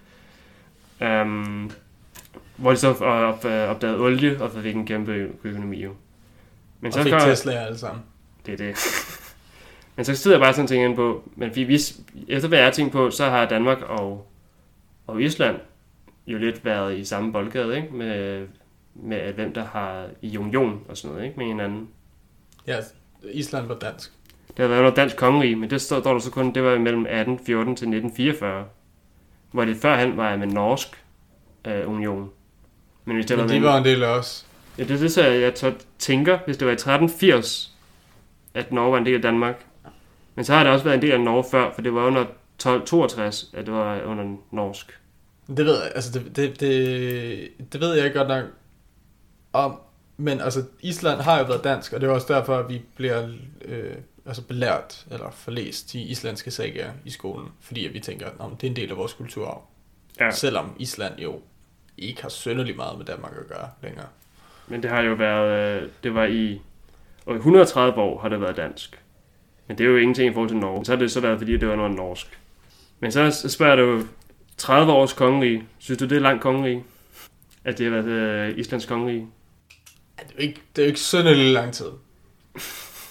Hvor de så opdagede olie, og så fik en kæmpe økonomi jo. Men og så fik Tesla alle sammen. Det er det. Men så sidder jeg bare sådan og tænker på, men efter hvad jeg tænker på, så har Danmark og Island jo lidt været i samme boldgade, ikke? Med hvem der har i union og sådan noget, ikke? Med hinanden. Ja, Island var dansk. Det har været under dansk kongerige, men det står der så kun, det var mellem 1814 til 1944, hvor det førhen var med norsk union. Men de var en del af os. Ja, det er det, så jeg tænker, hvis det var i 1380, at Norge var en del af Danmark. Men så har det også været en del af Norge før, for det var under 1262, at det var under norsk. Det ved jeg, altså det ved jeg ikke godt nok om, men altså Island har jo været dansk, og det er også derfor, at vi bliver belært eller forlæst de islandske sagaer i skolen, fordi at vi tænker, at det er en del af vores kulturarv. Ja. Selvom Island jo ikke har synderligt meget med Danmark at gøre længere. Men det har jo været, det var i 130 år har det været dansk. Men det er jo ingenting i forhold til Norge. Så har det så været, fordi det var noget norsk. Men så spørger du 30 års kongerige. Synes du, det er langt kongerige? At det har været Islands kongerige? Ja, det er jo ikke synderligt lang tid.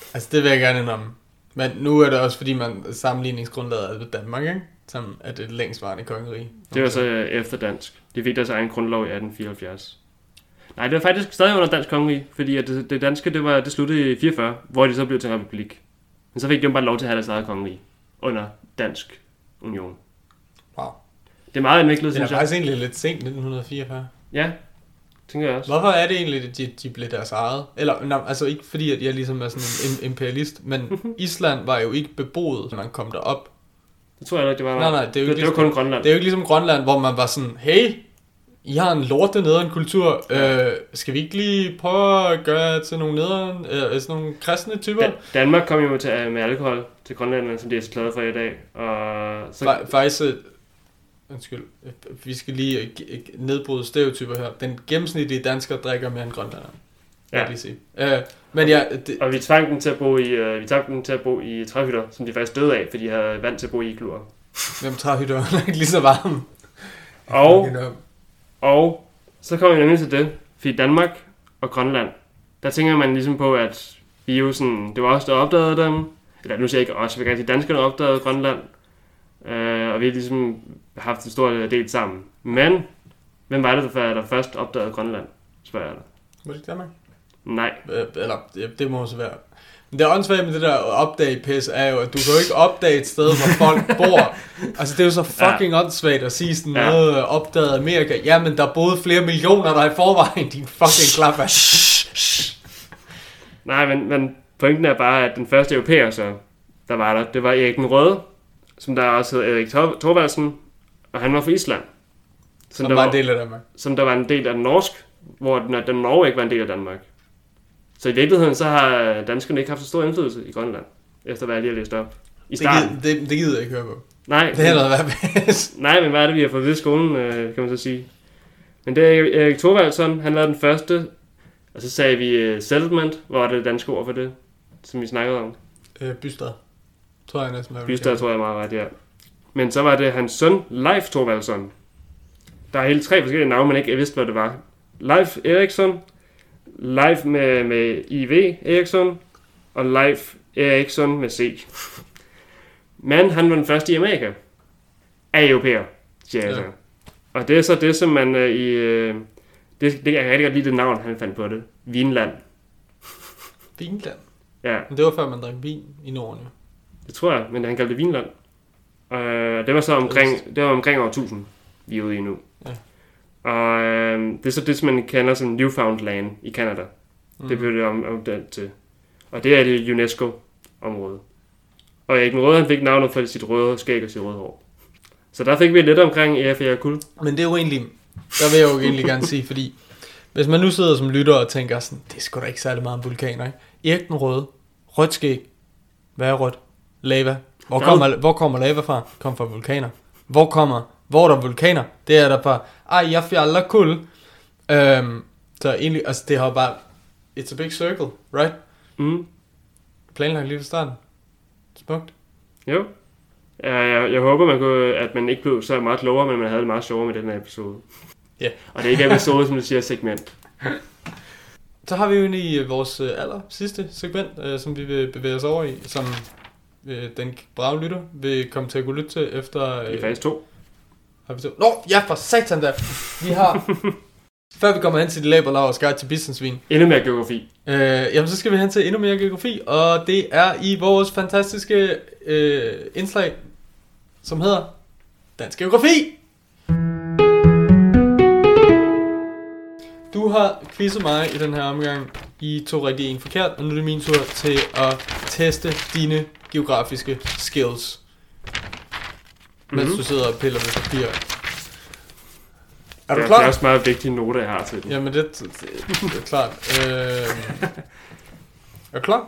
Altså, det vil jeg gerne indrømme. Men nu er det også, fordi man sammenligningsgrundlaget er ved Danmark, ikke? Som er det længstvarende kongerige. Det var så efter dansk. De fik deres egen grundlov i 1874. Nej, det var faktisk stadig under dansk kongerige, fordi at det danske, det sluttede i 44, hvor de så blev til republik. Men så fik de jo bare lov til at have deres eget kongerige under dansk union. Wow. Det er meget indviklet, Det er synes jeg. faktisk egentlig lidt sent, 1944. Ja, tænker jeg også. Hvorfor er det egentlig, at de blev deres eget? Eller, nej, altså ikke fordi, at jeg ligesom er sådan en imperialist, men Island var jo ikke beboet, når man kom derop. Det tror jeg ikke, det var. Nej, det er jo ikke det var kun Grønland. Det er jo ikke ligesom Grønland, hvor man var sådan, hey, I har en lort dernede, en kultur. Skal vi ikke lige prøve at gøre til nogle nederen, sådan nogle kristne typer? Danmark kom jo med alkohol til Grønland, som de er så glade for i dag. Og så... Faktisk, undskyld, vi skal lige nedbryde stereotyper her. Den gennemsnitlige dansker drikker mere end grønlænder. Ja. Lige sige. Men ja, og vi tvang dem til at bo i træhytter, som de faktisk døde af, fordi de havde vant til at bo i igluer. Hvem træhytter er ikke lige så varme? Og så kommer vi nemlig til det, fordi Danmark og Grønland, der tænker man ligesom på, at vi jo sådan, det var os, der opdagede dem, eller nu siger jeg ikke os, vi kan sige, danskerne opdagede Grønland, og vi har ligesom haft en stor del sammen. Men, hvem var det, der først opdagede Grønland, spørger jeg dig? Var det ikke Danmark? Nej. Eller, det må også være. Men det er åndssvagt med det der opdage-pis, er jo, at du kan jo ikke opdage et sted, hvor folk bor. Altså, det er jo så fucking åndssvagt at sige sådan noget opdaget Amerika. Jamen, der boede flere millioner der i forvejen, din fucking klapper. Nej, men pointen er bare, at den første europæer, så der var der, det var Erik den Røde, som der også hed Erik Thorvaldsen, og han var fra Island. Som var en del af Danmark. Som der var en del af den norsk, hvor den Norge ikke var en del af Danmark. Så i virkeligheden, så har danskerne ikke haft så stor indflydelse i Grønland, efter hvad jeg lige har læst op. I starten. Det gider jeg ikke høre på. Nej. Det er noget værd. Nej, men hvad er det, vi har fået ved i skolen, kan man så sige. Men det er Erik Thorvaldsson, han lavede den første, og så sagde vi settlement, hvor er det danske ord for det, som vi snakkede om. Bystad. Tror jeg næsten. Bystad tror jeg meget ret, ja. Men så var det hans søn, Leif Thorvaldsson. Der er hele 3 forskellige navne, man ikke vidste, hvad det var. Leif Eriksson, Leif med IV Eriksson, og Leif Eriksson med C. Men han var den første i Amerika. Af europæer, siger jeg så. Og det er så det, som man det jeg kan rigtig godt lide det navn, han fandt på det. Vinland. Vinland? Ja. Men det var før man drak vin i Norden, jo. Det tror jeg, men han kaldte det Vinland. Det var så omkring år 1000, vi er ude i nu. Ja. Og det er så det, som man kender som Newfoundland i Canada. Det blev det omdannet til. Og det er det UNESCO-område. Og Erik den Røde, han fik navnet for sit røde skæg og sit røde hår. Så der fik vi lidt omkring EFR Kul. Men det er jo egentlig, der vil jeg jo egentlig gerne sige, fordi hvis man nu sidder som lytter og tænker sådan, det er sgu da ikke særlig meget om vulkaner, ikke? Erik den Røde, rødt skæg, hvad er rødt? Lava. Hvor kommer lava fra? Kommer fra vulkaner. Hvor er der vulkaner? Det er der fra Eyjafjallajökull. Så egentlig, altså det har bare, it's a big circle, right? Planlagt lige fra starten. Smukt. Jo. Jeg håber, at man ikke blev så meget klogere, men man havde det meget sjovere med den her episode. Ja. Yeah. Og det er ikke episode, som du siger, segment. Så har vi jo egentlig vores aller sidste segment, som vi vil bevæge os over i, som den brave lytter vil komme til at gå lytte til efter... Det er faktisk 2. Har vi 2? Nå, ja, for satan da! Vi har... Før vi kommer hen til de laberlavers guide til businessvin. Endnu mere geografi. Jamen, så skal vi hen til endnu mere geografi, og det er i vores fantastiske indslag, som hedder Dansk Geografi. Du har quizzet mig i den her omgang. I tog rigtig en forkert, og nu er det min tur til at teste dine geografiske skills. Mens du sidder og piller med papir. Er du klar? Det er også meget vigtige noter, jeg har til den. Jamen, det er klart. Er du klar?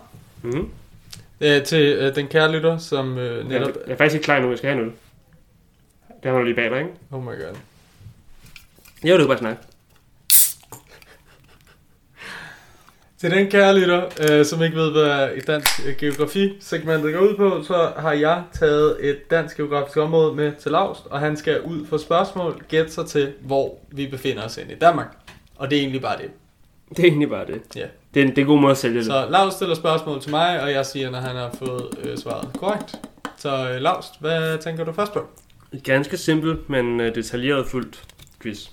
Til den kære lytter, som netop... Jeg er faktisk ikke klar nu, jeg skal have noget. Det har du lige bag dig, ikke? Oh my god. Jo, det er bare snak. Til den kære lytter, som ikke ved, hvad et dansk geografi-segmentet går ud på, så har jeg taget et dansk geografisk område med til Laust, og han skal ud for spørgsmål, gætte sig til, hvor vi befinder os inde i Danmark. Og det er egentlig bare det. Det er egentlig bare det. Ja. Det er en god måde at sælge det. Så Laus stiller spørgsmål til mig, og jeg siger, når han har fået svaret korrekt. Så Laus, hvad tænker du først på? Ganske simpelt, men detaljeret fuldt quiz.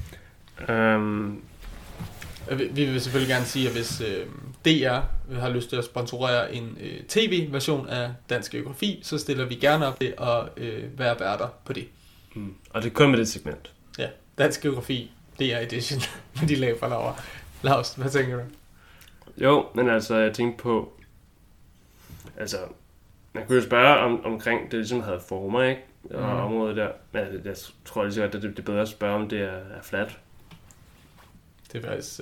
Vi vil selvfølgelig gerne sige, at hvis DR har lyst til at sponsorere en tv-version af Dansk Geografi, så stiller vi gerne op til at være værter på det. Og det er kun med det segment. Ja, Dansk Geografi, DR Edition, med de lag fra Laura. Laus, hvad tænker du? Jo, men altså, jeg tænkte på... Altså, man kunne jo spørge omkring det, ligesom havde former, ikke? Og området der. Men jeg tror lige så godt, at det er bedre at spørge, om det er fladt. Det er faktisk...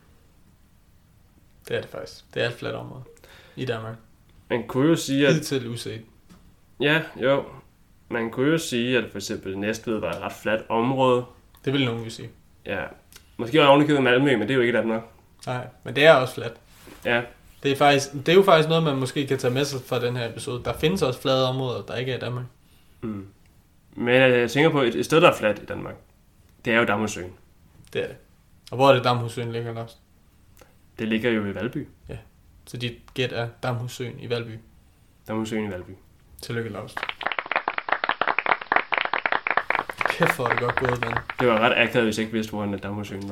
det er det faktisk. Det er et fladt område i Danmark. Man kunne jo sige, at... Hidtil uset. Ja, jo. Man kunne jo sige, at for eksempel Næstved var et ret fladt område. Det vil nogen jo sige. Ja. Måske var ovenikøbet Malmø, men det er jo ikke Danmark. Nej, men det er også fladt. Ja. Det er jo faktisk noget, man måske kan tage med sig fra den her episode. Der findes også flade områder, der ikke er i Danmark. Men jeg tænker på, et sted, der er fladt i Danmark, det er jo Damhussøen. Det er det. Og hvor er det Damhussøen ligger, Lars? Det ligger jo i Valby. Ja. Så dit gæt er Damhussøen i Valby. Damhussøen i Valby. Tillykke, Lars. Kæft, hvor er det godt gået, mand. Det var ret akavet, hvis jeg ikke vidste, hvor han er Damhussøen var.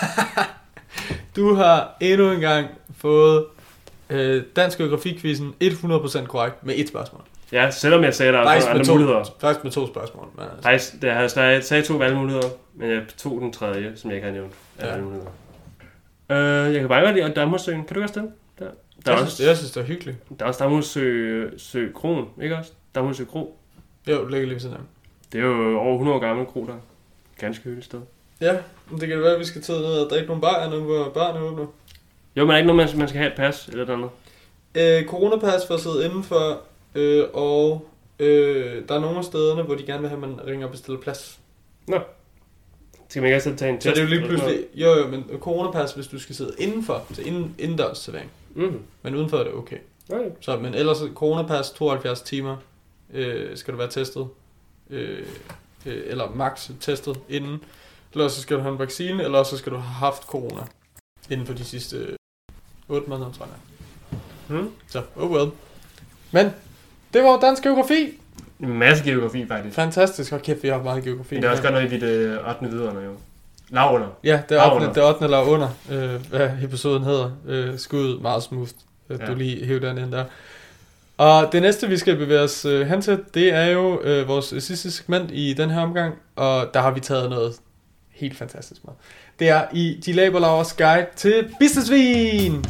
Du har endnu en gang fået Dansk Geografi-quizzen 100% korrekt med et spørgsmål. Ja, selvom jeg sagde, der er andre muligheder. Faktisk med 2 spørgsmål. Men altså. Faktisk, jeg sagde 2 valgmuligheder, men jeg tog den tredje, som jeg ikke har nævnt. Ja. Jeg kan bare godt lide Damhussøen. Kan du også stemme? Jeg synes, det er hyggeligt. Der er også Damhussø Kron, ikke også? Damhussø Kro. Jo, det ligger lige ved siden af. Det er jo over 100 år gammel kro der. Ganske hyggeligt sted. Ja, men det kan det være, at vi skal tage ned og drikke nogle bajer, hvor barnet åbner. Jo, men er ikke noget, man skal have et pas eller noget andet? Coronapas for at sidde indenfor, og der er nogle af stederne, hvor de gerne vil have, at man ringer og bestiller plads. Nå. Skal man ikke også tage en test? Så det er jo lige pludselig, jo, men coronapas, hvis du skal sidde indenfor, til indendørs servering. Men udenfor er det okay. Så, men ellers coronapas 72 timer skal du være testet, eller max testet inden. Eller så skal du have en vaccine, eller så skal du have haft corona inden for de sidste 8 måneder, tror jeg. Så, oh well. Men det var Dansk Geografi. En masse geografi, faktisk. Fantastisk, og kæft, vi har meget geografi. Men det er også godt noget i det 8. videre, jo. Lavunder. Ja, det er 8. eller under, hvad episoden hedder. Skud meget smooth, du lige hævde den ind der. Og det næste, vi skal bevæge os hen til, det er jo vores sidste segment i den her omgang. Og der har vi taget noget helt fantastisk med. Det er i De Laberlavers guide til businessvin.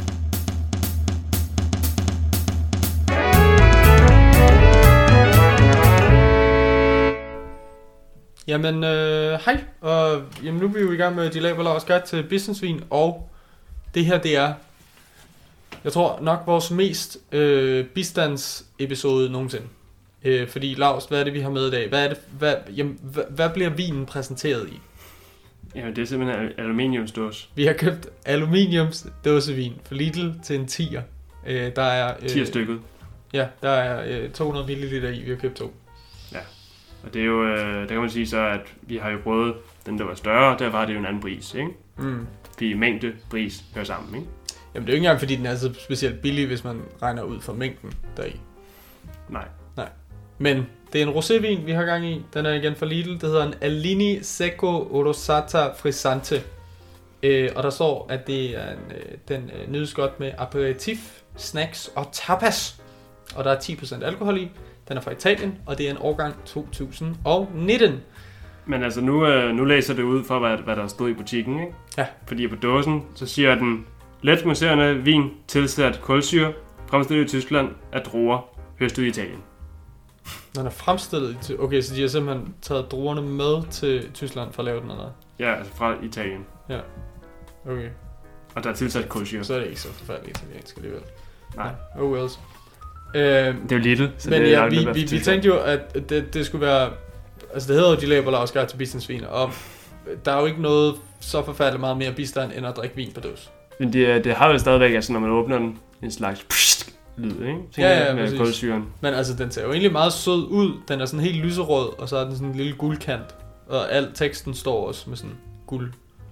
Jamen, hej. Og jamen, nu er vi jo i gang med De Laberlavers guide til businessvin. Og det her, det er, jeg tror nok vores mest bistandsepisode nogensinde. Fordi Laus, hvad er det vi har med i dag? Hvad bliver vinen præsenteret i? Jamen det er simpelthen aluminiumsdåse. Vi har købt aluminiumsdåsevin for Lidl til en 10'er. Der er 10 stykket. Ja, der er 200 ml i. Vi har købt 2. Ja. Og det er jo, der kan man sige så, at vi har jo prøvet den, der var større, der var det jo en anden pris, ikke? Fordi mængde, pris hører sammen, ikke? Jamen det er jo ikke engang, fordi den er så specielt billig, hvis man regner ud fra mængden deri. Nej. Men det er en rosévin, vi har gang i. Den er igen fra Lidl. Det hedder en Alini Secco Rosata Frizzante. Og der står, at det er den nydes godt med aperitif, snacks og tapas. Og der er 10% alkohol i. Den er fra Italien, og det er en årgang 2019. Men altså nu læser det ud for, hvad der stod i butikken, ikke? Ja. Fordi på dåsen, så siger den, let mousserende vin tilsat kulsyre, fremstillet i Tyskland af druer, høstet i Italien. Den er fremstillet i okay, så de har simpelthen taget druerne med til Tyskland for at lave den eller? Ja, altså fra Italien. Ja, okay. Og der er tilsat kulsyre. Så er det ikke så forfærdeligt italiensk alligevel. Nej. Oh wells. Det er jo Lidl. Men ja, vi tænkte jo, at det skulle være, altså det hedder jo De Laberlavers guide til businessvin, og der er jo ikke noget så forfærdeligt meget mere bistand, end at drikke vin på dåse. Men det har vel stadigvæk, altså når man åbner den, en slags lyd, ikke? Ja, med kulsyren. Men altså, den ser jo egentlig meget sød ud. Den er sådan helt lyserød, og så er den sådan en lille guldkant. Og al teksten står også med sådan guld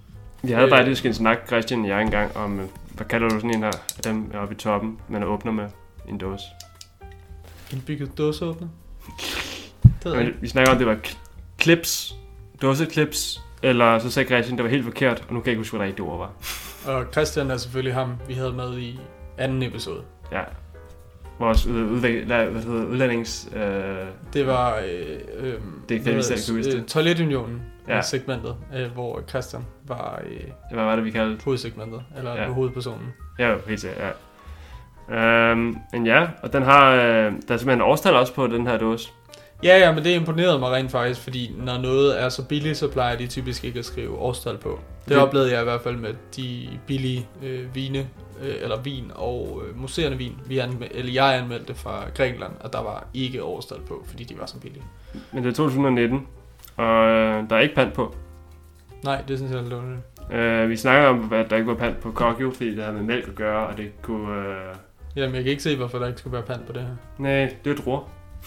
Vi havde faktisk en snak, Christian og jeg engang, om, hvad kalder du sådan en her, af dem oppe i toppen, man åbner med en dåse? Indbygget dåseåbner? Vi snakker om, det var clips, dåseklips, eller så sagde Christian, det var helt forkert, og nu kan jeg ikke huske, hvad der rigtige ord var. Og Christian er selvfølgelig ham, vi havde med i anden episode. Ja. Vores udlændings... Det var det kan vi selv kunne vise det. Toiletunionen segmentet, hvor Christian var hvad var det, vi kaldte? hovedsegmentet, eller hovedpersonen. Ja, helt sikkert, ja. Men ja, og den har... der er simpelthen en årstal også på den her dåse. Ja, men det imponerede mig rent faktisk, fordi når noget er så billigt, så plejer de typisk ikke at skrive årstal på. Det oplevede jeg i hvert fald med de billige vine, eller vin og museerne vin, jeg anmeldte fra Grækenland, og der var ikke årstal på, fordi de var så billige. Men det er 2019, og der er ikke pant på. Nej, det synes jeg er lovligt. Vi snakker om, at der ikke var pant på kokjo, fordi det havde med mælk at gøre, og det kunne... Jamen, jeg kan ikke se, hvorfor der ikke skulle være pant på det her. Nej, det er druer. Ja.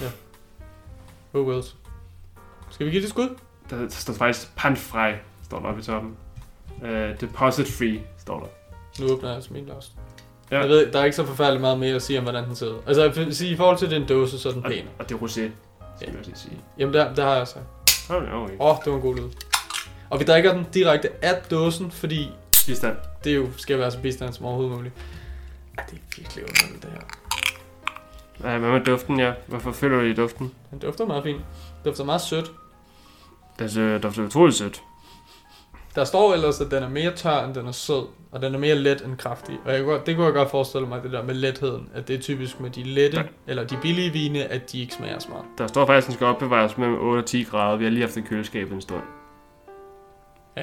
Oh wells. Skal vi give det skud? Der står faktisk pantfri, står der oppe i toppen. Deposit free, står der. Nu åbner jeg altså min også. Ja. Jeg ved, der er ikke så forfærdeligt meget mere at sige om, hvordan den ser ud. Altså, jeg vil sige, i forhold til den dåse, så er den pæn. Og det er rosé, skal jeg også sige. Jamen, der har jeg sagt. Okay. Det var en god lyd. Og vi drikker den direkte af dåsen, fordi... Bistand. Det jo skal være så bistand som overhovedet muligt. Det er virkelig underligt, det her. Hvad med duften, ja? Hvorfor føler du i duften? Den dufter meget fint. Den dufter meget sødt. Det dufter utroligt sødt. Der står ellers, at den er mere tør, end den er sød. Og den er mere let end kraftig. Og det kunne jeg godt forestille mig, det der med letheden. At det er typisk med de lette, eller de billige vine, at de ikke smager smart. Der står faktisk, at den skal opbevares mellem 8 og 10 grader. Vi har lige haft det i køleskabet en stund. Ja.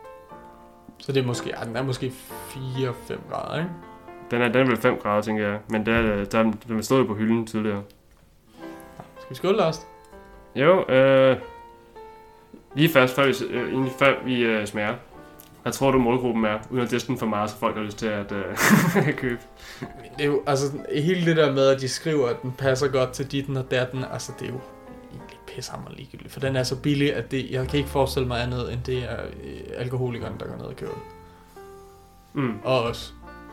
Så det er måske, den er måske 4-5 grader, ikke? Den er vel 5 grader, tænker jeg. Men den stod på hylden tidligere. Skal vi skåle, Lars? Jo, lige først, før vi smager. Hvad tror du målgruppen er? Uden at teste den for meget, så folk har lyst til at købe. Det er jo, altså, hele det der med, at de skriver, at den passer godt til ditten og datten, altså det er jo egentlig pissehammer ligegyldigt. For den er så billig, at jeg kan ikke forestille mig andet, end det er alkoholikerne, der går ned og køber den. Og os.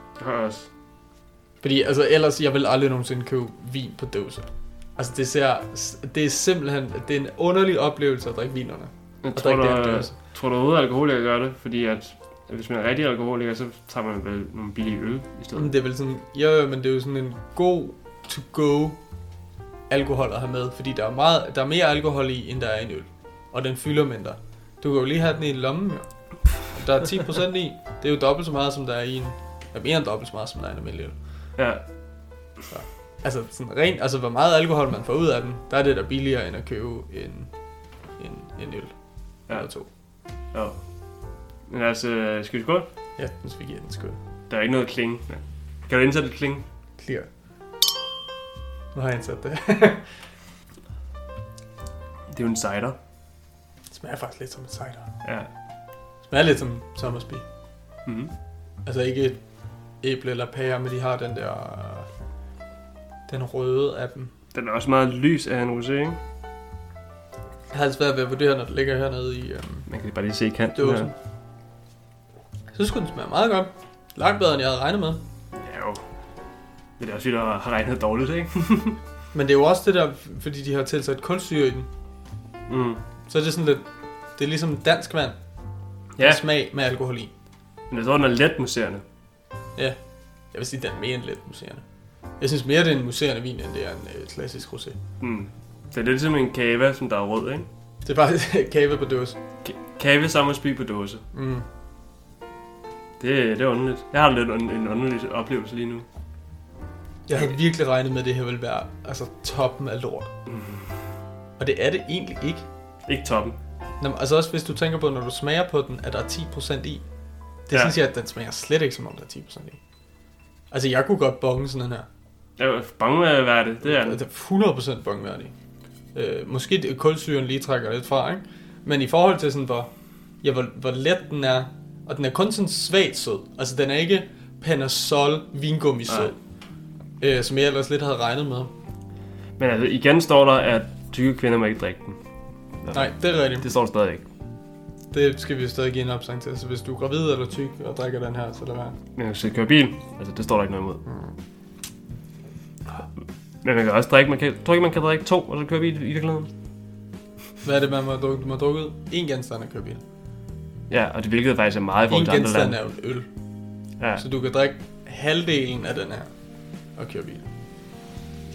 Fordi altså, ellers, jeg vil aldrig nogensinde købe vin på dåse. Altså det er simpelthen, det er en underlig oplevelse at drikke vinerne. Tror du overhovedet, at alkoholikere gør det? Fordi at hvis man er rigtig alkoholiker, så tager man vel nogle billige øl i stedet. Men det er vel sådan, men det er jo sådan en god to-go alkohol at have med. Fordi der er mere alkohol i, end der er i en øl. Og den fylder mindre. Du kan jo lige have den i lommen, jo. Der er 10% i. Det er jo dobbelt så meget, som der er i en... mere end dobbelt så meget, som der er i en almindelig øl. Ja. Så. Altså, sådan rent, altså, hvor meget alkohol man får ud af den, der er det der billigere, end at købe en øl. Ja. Eller to. Ja. Men altså, skal vi skåle? Ja, nu skal vi give den skål. Der er ikke noget kling. Ja. Kan du indsætte et kling? Clear. Nu har jeg indsat det. Det er jo en cider. Det smager faktisk lidt som en cider. Ja. Det smager lidt som Somersby. Mhm. Altså ikke æble eller pære, men de har den der... Den røde af dem. Den er også meget lys af en rosé, ikke? Jeg har altså svært ved at vurdere, når det ligger hernede i man kan bare lige se kanten dåsen. her. Jeg synes den smager meget godt. Langt bedre, end jeg havde regnet med. Ja jo. Men det er også fordi, der har regnet dårligt, ikke? Men det er jo også det der, fordi de har tilsat kulsyre i den. Så er det sådan lidt... Det er ligesom dansk vand. Med smag med alkohol i. Men jeg tror, den er let muserende. Ja. Jeg vil sige, den er mere end let muserende. Jeg synes mere, det er en muserende vin, end det er en klassisk rosé. Det er lidt som en cava, som der er rød, ikke? Det er faktisk cava på dåse. Cava Somersby på dåse. Det er underligt. Jeg har lidt en underlig oplevelse lige nu. Jeg havde virkelig regnet med, at det her ville være toppen af lort. Og det er det egentlig ikke. Ikke toppen. Nå, altså også hvis du tænker på, når du smager på den, at der er 10% i. Det synes jeg, at den smager slet ikke, som om der er 10% i. Altså jeg kunne godt bonge sådan en her. Ja, bongværdig, det er den. Det er 100% bongværdig. Måske kulsyren lige trækker lidt fra, ikke? Men i forhold til sådan, hvor let den er, og den er kun sådan svagt sød. Altså den er ikke Panasol vingummisød, som jeg ellers lidt havde regnet med. Men altså igen står der, at tykke kvinder må ikke drikke den. Nej, det er rigtigt. Det står der stadig ikke. Det skal vi jo stadig give en opsang til. Så hvis du er gravid eller tyk og drikker den her, så lad være. Men hvis jeg kører bil, altså det står der ikke noget imod. Men man kan også drikke, tror ikke man kan drikke 2, og så køre bil i virkeligheden? Hvad er det, man må drukke? Du må drukke en genstand at køre bil. Ja, og det hvilket faktisk er meget i forhold til En andre genstand lande. er jo en øl. Ja. Så du kan drikke halvdelen af den her og køre bil. Ja.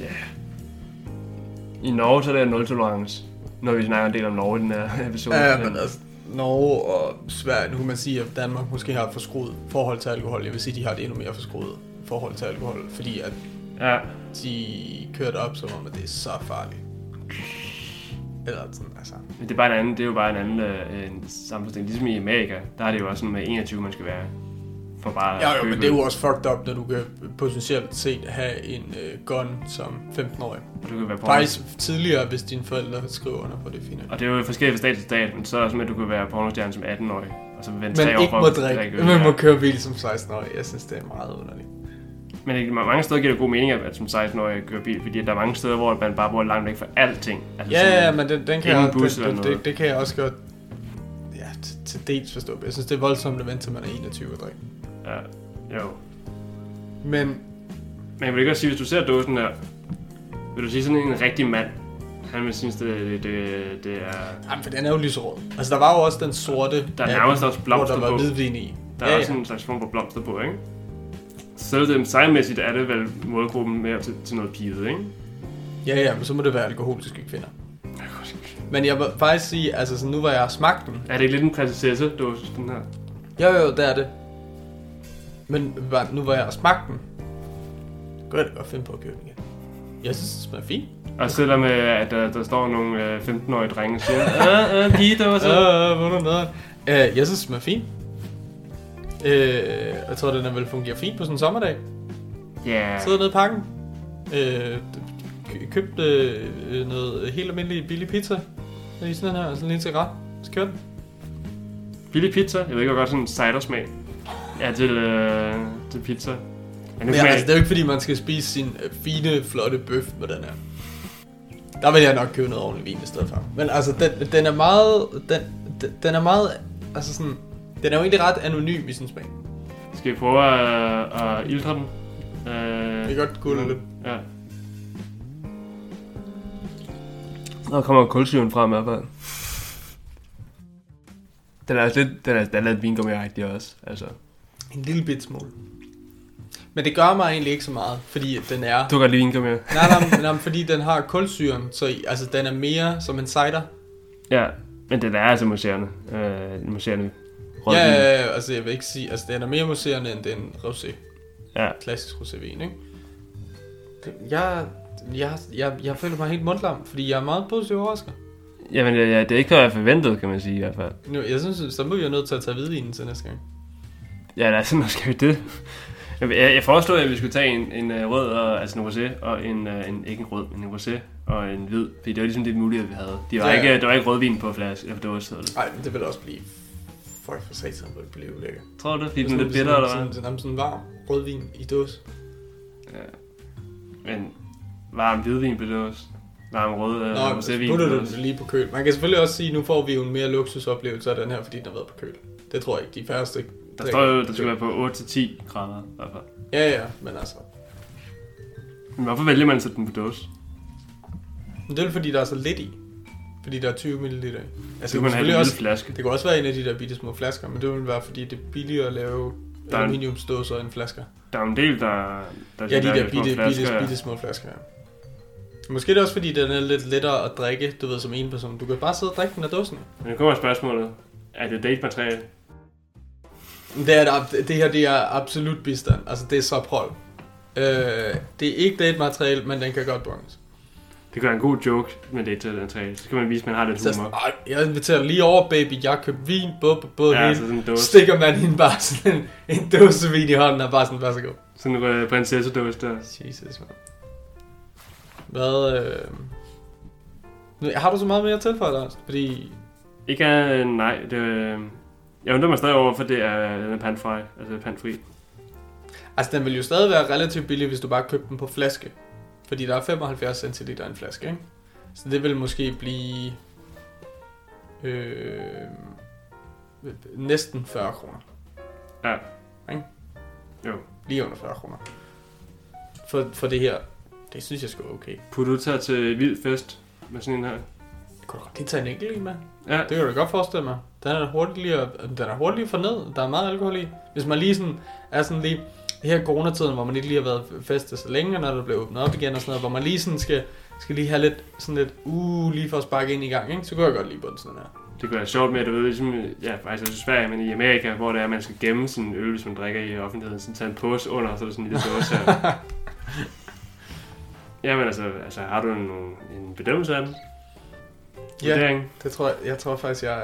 I Norge så er det 0 tolerance, når vi snakker en del om Norge i den her episode. Ja, men altså, Norge og Sverige, nu kan man sige, at Danmark måske har et forskruet forhold til alkohol. Jeg vil sige, at de har et endnu mere forskruet forhold til alkohol, fordi at de kørte op som om, at det er så farligt. Eller sådan, altså. Men det er bare en anden, det er jo bare en anden samfundsting. Ligesom i Amerika, der er det jo også sådan med 21, man skal være for bare Ja, jo, men det er jo også fucked up, når du kan potentielt set have en gun som 15-årig. Og du kan være faktisk tidligere, hvis dine forældre skriver under på det fine. Og det er jo forskelligt fra stat til stat, men så er det også med, at du kan være pornostjerne som 18-årig. Og så vente 3 men år ikke for må at drikke, man må køre bil som 16-årig. Jeg synes, det er meget underligt. Men mange steder giver det god mening, at som 16-årig kører bil, fordi der er mange steder, hvor man bare bor langt væk fra alting. Altså ja, men den kan jeg, bus det kan jeg også godt til dels forstå. Jeg synes, det er voldsomt at vente til man er 21 og drikke. Ja, jo. Men jeg vil ikke også sige, hvis du ser dåsen her, vil du sige sådan en rigtig mand, han vil synes, det er... Jamen, for den er jo lyserød. Altså, der var jo også den sorte, der er nærmest også blomster på. Hvor der var hvidvin i. Der er også en slags form for blomster på, ikke? Så designmæssigt er det vel målgruppen mere til noget piget, ikke? Ja, men så må det være alkoholiske kvinder. Men jeg vil faktisk sige, altså så nu hvor jeg har smagt den... Er det ikke lidt en prinsesse-dåse, den her? Jo, det er det. Men nu hvor jeg har smagt den, kunne jeg da godt finde på at købe den igen. Jeg synes, det smager fint. Og selvom at der står nogle 15-årige drenge og siger, pigedåse. Hvordan noget? Jeg synes, det smager fint. Jeg tror, den vil fungere fint på sådan en sommerdag. Ja. Yeah. Sidder nede i pakken. Købte noget helt almindelig billig pizza. I sådan her, sådan en lille cigaret. Så kør den. Billig pizza? Jeg ved ikke, hvor godt sådan en cidersmag. Ja, til pizza. Men altså, det er jo ikke fordi, man skal spise sin fine, flotte bøf med den her. Der vil jeg nok købe noget ordentligt vin i stedet for. Men altså, den er meget... Den er meget... Altså sådan... Den er jo egentlig ret anonym i sin smag. Skal vi prøve at ildre den? Det er godt gulde lidt. Ja. Der kommer kulsyren frem i hvert fald. Den er altså lidt... Den er lidt vingummi-agtig også, altså. En lille bit smule. Men det gør mig egentlig ikke så meget, fordi den er... Du kan godt lide vingummi. Nej, fordi den har kulsyren, så altså den er mere som en cider. Ja, men den er altså mousserende. Mousserende rødvin. Ja, altså jeg vil ikke sige... Altså den er mere mousserende end den rosé. Ja. Klassisk rosévin, ikke? Jeg føler mig helt mundlam, fordi jeg er meget positiv overrasket. Jamen, det er ikke noget, jeg forventede, kan man sige i hvert fald. Nu, jeg synes, så må vi jo nødt til at tage hvidvinen til næste gang. Ja, altså, nu skal vi det. Jeg foreslår, at vi skulle tage en rød, og, altså en rosé, og ikke en rød, men en rosé og en hvid. Fordi det var ligesom det mulighed, vi havde. Der var ikke rødvin på flaske, eller dåse. Nej, men det vil også blive... Fuck for satan, hvor det bliver ulækkert. Tror du det? Fordi den er lidt bitter, eller hvad? Sådan en varm rødvin i dåse. Ja. Men varm hvidvin på dåse. Varm rød rosévin. Nå, putter du den lige på køl. Man kan selvfølgelig også sige, at nu får vi jo en mere luksusoplevelse af den her, fordi den har været på køl. Det tror jeg ikke, de færreste... Der står jo, der skal være på 8-10 grader i hvert fald. Ja, men altså... Men hvorfor vælger man så den på dåse? Men det er fordi, der er så lidt i. Fordi der er 20 ml i. Altså, det kunne man have en lille flaske. Det kunne også være en af de der bitte små flasker, men det ville være, fordi det er billigere at lave aluminiumsdåser end flasker. Der er en del, der ja, de der bitte små flasker, ja. Måske er det også, fordi den er lidt lettere at drikke, du ved, som en person. Du kan bare sidde og drikke den af dåsen. Men nu kommer spørgsmålet. Er det date-materiale? Det her, det er absolut bistand. Altså, det er så prøv. Det er ikke date-materiale, men den kan godt bonges. Det kan være en god joke med date-materiale. Så kan man vise, at man har lidt humor. Jeg inviterer lige over, baby. Jeg har købt vin, både ja, hele. Stikker man hende bare sådan en dåse vin i hånden, og bare sådan, vær så god. Sådan en prinsessedåse der. Jesus, man. Hvad... Har du så meget mere til for dig? Fordi... Ikke nej. Jeg undrer mig stadig over, for det er pantfri. Altså pantfri. Altså, den vil jo stadig være relativt billig, hvis du bare købte den på flaske. Fordi der er 75 centiliter en flaske, ikke? Så det vil måske blive... næsten 40 kroner. Ja. Ikke? Jo. Lige under 40 kroner. For det her, det synes jeg sgu er okay. Kunne du tage til vild fest med sådan en her? Kunne du godt lige tage en enkelt med? Ja. Det kan du godt forestille mig. Den er hurtigt lige for ned. Der er meget alkohol i. Hvis man lige sådan, er sådan lige... Det her coronatiden, hvor man ikke lige har været festet så længe, når det bliver åbnet op igen og sådan noget, hvor man lige sådan skal lige have lidt, lige for at sparke ind i gang, ikke? Så kunne jeg godt lide på den sådan her. Det kunne være sjovt med, at du ved, ligesom, ja, faktisk også i Sverige, men i Amerika, hvor det er, at man skal gemme sin øl, hvis man drikker i offentligheden, sådan tage en pose under, og så er der sådan en lille dåse her. Jamen altså, har du en bedømmelse af den? Ja, det tror jeg tror faktisk, jeg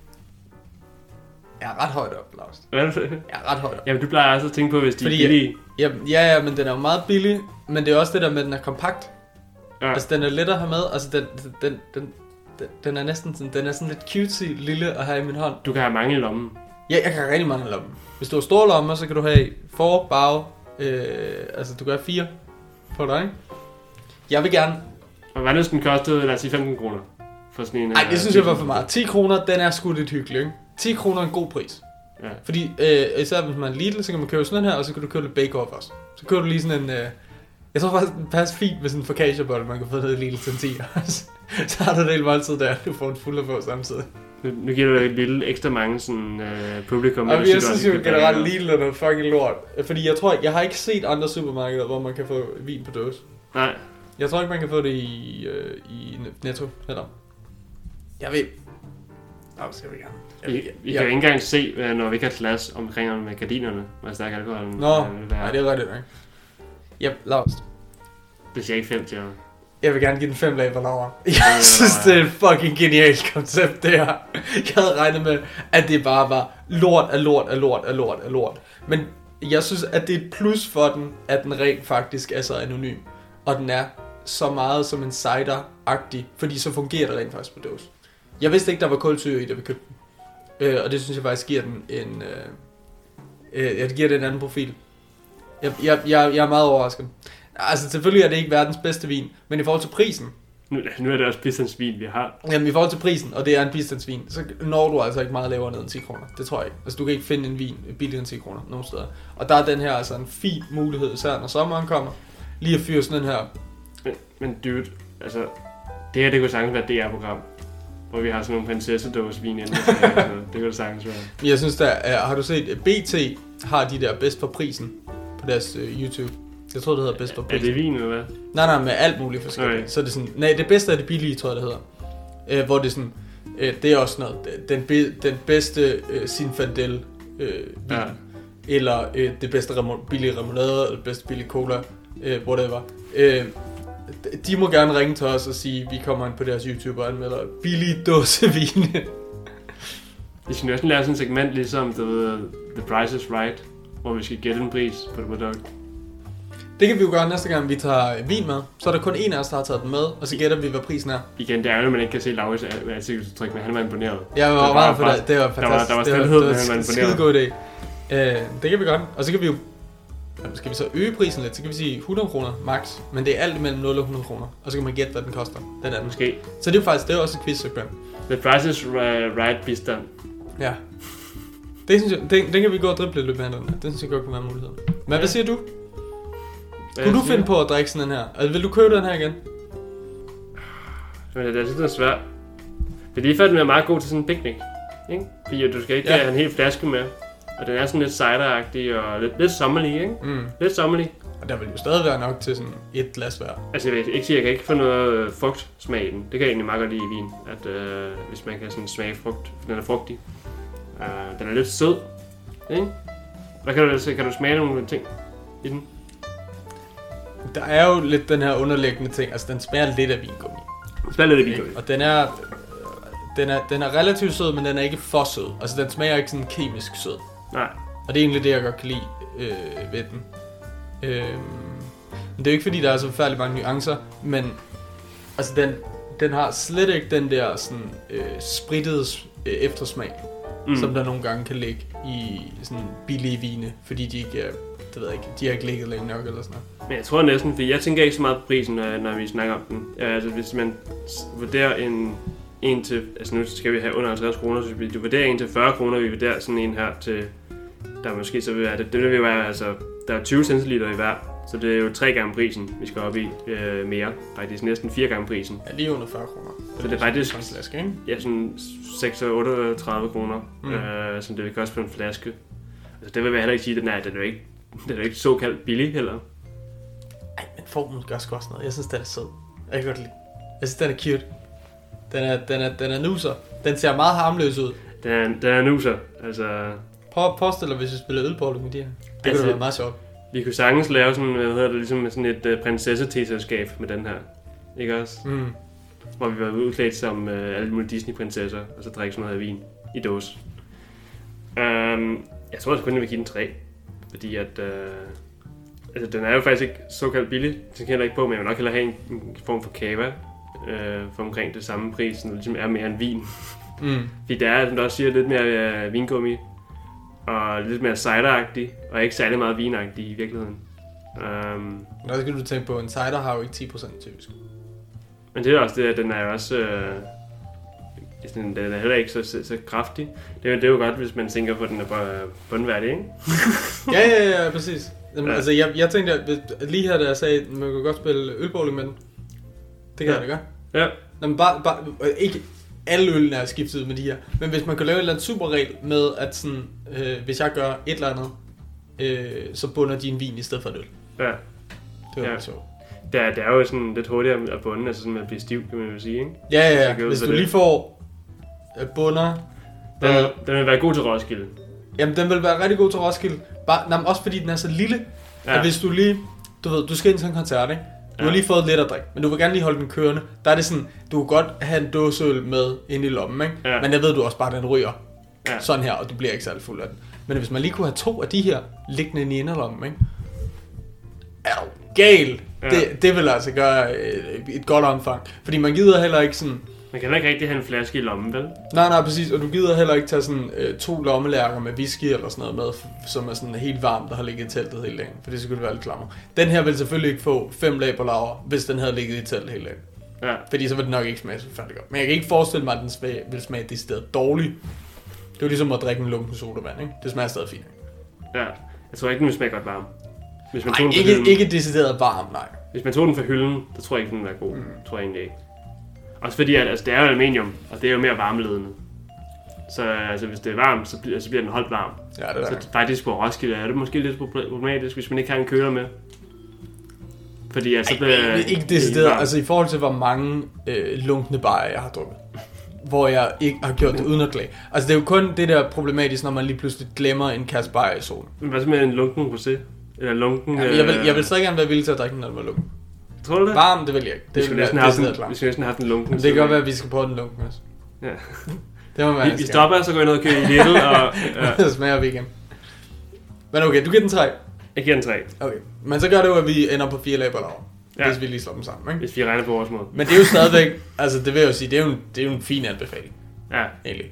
er ret højt op, Lars. Hvad er det? Jeg er ret højt op. Jamen, du plejer altså at tænke på, hvis de er billige. Ja, men den er jo meget billig, men det er også det der med, at den er kompakt. Ja. Altså, den er let at have med, altså, den er næsten sådan, den er sådan lidt cutesy lille at have i min hånd. Du kan have mange i lommen. Ja, jeg kan have rigtig mange i lommen. Hvis du har store lommer, så kan du have bag, altså du kan have 4 på dig, ikke? Jeg vil gerne... Og hvad næsten kostede, lad os sige 15 kroner for sådan en... Nej, det synes jeg var for meget. 10 kroner, den er sgu lidt hyggelig, ikke? 10 kroner er en god pris. Ja. Fordi især hvis man er Lidl, så kan man købe sådan en her, og så kan du købe lidt bake-off også. Så køber du lige sådan en... jeg tror faktisk, den passer fint med sådan en focaccia-bolle, man kan få det i Lidl til 10. Så har du det hele måltid der, du får en fuld på samtidig. Nu giver du et lille ekstra mange sådan, publikum. Jeg synes jo generelt Lidl er noget fucking lort. Fordi jeg har ikke set andre supermarkeder, hvor man kan få vin på dåse. Nej. Jeg tror ikke, man kan få det i Netto heller. Jeg ved... skal vi gerne. Vi kan jo ikke engang se, når vi ikke har glas omkring med gardinerne, hvor stærk alkoholen. Nej, det er rigtigt, ikke? Ja, Lars. Det siger ikke 5 til jer. Jeg vil gerne give den 5 lag på Laura. Jeg synes, det er et fucking genialt koncept, det her. Jeg havde regnet med, at det bare var lort. Men jeg synes, at det er et plus for den, at den rent faktisk er så anonym. Og den er så meget som en cider-agtig, fordi så fungerer det rent faktisk på dåse. Jeg vidste ikke, der var kulsyre i, da vi købte den. Og det synes jeg faktisk giver den en anden profil. Jeg er meget overrasket. Altså selvfølgelig er det ikke verdens bedste vin, men i forhold til prisen... Nu er det også bistandsvin, vi har. Jamen i forhold til prisen, og det er en bistandsvin, så når du altså ikke meget lavere ned end 10 kroner. Det tror jeg ikke. Altså du kan ikke finde en vin billigere end 10 kroner nogen steder. Og der er den her altså en fin mulighed, især når sommeren kommer, lige at fyre sådan den her. Men dude, altså det her, det kunne sagtens være et DR-program, hvor vi har sådan nogle prinsessedåsevin inde. Det kunne sagtens være. Jeg synes har du set, BT har de der bedst for prisen på deres YouTube. Jeg tror, det hedder bedst for prisen. Er det vin, eller hvad? Nej, med alt muligt forskelligt. Okay. Så er det sådan, det bedste er det billige, tror jeg, det hedder. Hvor det er sådan, det er også noget, den bedste Zinfandel vin. Ja. Eller det bedste billige remoulade, eller det bedste billige cola, whatever. De må gerne ringe til os og sige, at vi kommer ind på deres YouTube og anmelder billige dåsevine. Vi skal næsten lave sådan et segment, ligesom The Price is Right, hvor vi skal gætte en pris på det produkt. Det kan vi jo gøre næste gang, vi tager vin med. Så er der kun en af os, der har taget den med, og så gætter vi, hvad prisen er. Igen, det er jo, man ikke kan se Lauris ansigtstryk, men han var imponeret. Ja, var meget for det. Det var fantastisk. Der var stillhed, men han var imponeret. Det var en skide god idé. Det kan vi godt. Og så kan vi jo... Skal vi så øge prisen lidt, så kan vi sige 100 kroner max. Men det er alt mellem 0 og 100 kroner. Og så kan man gætte, hvad den koster. Den anden. Måske. Så det er faktisk, det er også et quiz-segment. The Price is Right bistand. Ja. Det synes jeg, den kan vi gå og drible lidt med den. Det synes jeg godt kunne være en mulighed. Men hvad siger du? Kunne du finde på at drikke sådan den her? Altså, vil du købe den her igen? Men det er lidt svært. Det er lige før, den er meget god til sådan en picnic. Ikke? Fordi du skal ikke have en hel flaske med. Og den er sådan lidt cider-agtig og lidt sommerlig, ikke? Lidt sommerlig. Og der vil jo stadig være nok til sådan et glas hver. Altså, jeg vil ikke sige, at jeg kan ikke få noget frugtsmag i den. Det kan jeg egentlig meget godt lide i vin. At hvis man kan sådan smage frugt, for den er frugtig. Den er lidt sød, ikke? Hvad kan du smage nogle ting i den? Der er jo lidt den her underliggende ting. Altså, den smager lidt af vingummi. Den smager lidt af vingummi. Og den er relativt sød, men den er ikke for sød. Altså, den smager ikke sådan kemisk sød. Nej. Og det er egentlig det, jeg godt kan lide ved den. Men det er jo ikke fordi, der er så forfærdeligt mange nuancer, men altså, den har slet ikke den der sådan sprittede eftersmag, som der nogle gange kan ligge i sådan billige vine, fordi de ikke er, det ved jeg ikke, de har ikke ligget længe nok eller sådan noget. Men jeg tror næsten, fordi jeg tænker ikke så meget på prisen, når vi snakker om den. Altså, hvis man vurderer en til, altså nu skal vi have under 50 kroner, så vi vurderer en til 40 kroner, vi vurderer sådan en her til, der måske så vil være, det vil være, altså, der er 20 centiliter i hver, så det er jo 3 gange prisen, vi skal op i mere, faktisk næsten 4 gange prisen. Ja, lige under 40 kroner. Så det er faktisk, en flaske, ikke? ja, sådan 36 kroner, som det vil koste på en flaske. Altså det vil jeg heller ikke sige, den er jo ikke såkaldt billig heller. Ej, men formen gør sgu også noget. Jeg synes, den er sød. Jeg kan godt lide. Jeg synes, den er cute. Den er nuser. Den ser meget harmløs ud. Den er nuser, altså. Prøv at forestille dig, hvis vi spiller ølbowling med de her. Det Altså, kunne være meget sjovt. Vi kunne sagtens lave sådan, hvad hedder det, ligesom sådan et prinsesse-teselskab med den her. Ikke også? Hvor vi var udklædt som alle mulige Disney-prinsesser, og så drikke sådan noget af vin i dåse. Jeg tror, at jeg vil give den 3. Fordi at... altså, den er jo faktisk ikke såkaldt billig. Den kan heller ikke på, men jeg vil nok hellere have en form for cava. For omkring det samme pris, som ligesom er mere end vin. Fordi det er, som du også siger, lidt mere vingummi. Og lidt mere cider-agtig, og ikke særlig meget vinagtig i virkeligheden. Nå, skal du tænke på, en cider har jo ikke 10% typisk. Men det er også det, at den er jo også... den er heller ikke så kraftig. Det er jo godt, hvis man tænker på, at den er bundværdig, ikke? ja, præcis. Jamen, altså, jeg tænkte, at lige her, da jeg sagde, at man kan godt spille ølbowling med den. Det kan jeg da gøre. Ja. Jamen, bare ikke alle ølene er skiftet ud med de her. Men hvis man kan lave en eller anden superregel med, at sådan, hvis jeg gør et eller andet, så bunder de en vin i stedet for en øl. Ja. Det var sjovt. Det er jo sådan lidt hurtigere at bunde, altså sådan at blive stiv, kan man jo sige, ikke? Ja. Hvis du lige får bunder... Den vil være god til Roskilde. Jamen, den vil være rigtig god til Roskilde. Også fordi den er så lille, at hvis du lige... Du ved, du skal ind til en koncert, ikke? Du har lige fået lidt at drikke, men du vil gerne lige holde den kørende. Der er det sådan, du kan godt have en dåseøl med ind i lommen, ikke? Ja. Men jeg ved du også bare, den ryger sådan her, og du bliver ikke særlig fuld af den. Men hvis man lige kunne have 2 af de her liggende inde i inderlommen, ikke? Er du gal? Ja. Det vil altså gøre et godt omfang. Fordi man gider heller ikke sådan... Man kan ikke rigtig have en flaske i lommen, vel? Nej, præcis. Og du gider heller ikke tage sådan 2 lommelærker med whisky eller sådan noget med, som er sådan helt varmt, der har ligget i teltet hele dagen. For det skulle være lidt klammer. Den her vil selvfølgelig ikke få 5 lag på laver, hvis den havde ligget i teltet hele dagen. Ja. Fordi så vil den nok ikke smage så færdig godt. Men jeg kan ikke forestille mig, at den vil smage decideret dårligt. Det er jo ligesom at drikke en lunken sodavand, ikke? Det smager stadig fint. Ja, jeg tror ikke, den vil smage godt varm. Hvis man ikke decideret varm, nej. Hvis man tog den fra hylden, så tror jeg ikke, den vil være god. Tror jeg egentlig ikke. Også fordi, at altså, det er jo aluminium, og det er jo mere varmeledende. Så altså, hvis det er varmt, så bliver den holdt varm. Ja, det er så faktisk på Roskilde er det måske lidt problematisk, hvis man ikke har en køler med. Fordi altså, ikke decideret, altså i forhold til, hvor mange lunkne bajer jeg har drukket. Hvor jeg ikke har gjort det uden at klage. Altså det er jo kun det der problematisk, når man lige pludselig glemmer en kasse bajer i solen. Men hvad så med en lunken rosé? Eller lunken... Jeg vil så gerne være villig til at drikke den, når den var lunken. Tror du det? Varm, det vil jeg ikke. Vi skal næsten have den lunken. Det kan godt være, at vi skal prøve den lunken også. Ja. Det må være, vi stopper, så går jeg ned og kører i Lidl, og... Det smager vi igen. Men okay, du giver den 3. Jeg giver den 3. Okay, men så gør det jo, at vi ender på 4 lag på laver. Hvis vi lige slår dem sammen, ikke? Hvis vi regner på vores måde. Men det er jo stadigvæk... altså, det vil jeg jo sige, det er jo en fin anbefaling. Ja. Egentlig.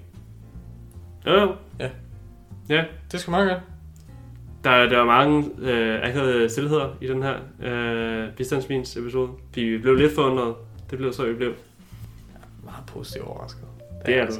Ja. Det skal meget godt. Der var mange akavede stillheder i den her bistandsvins episode. Vi blev lidt forundret. Det blev så, vi blev. Meget positivt overrasket. Det er du.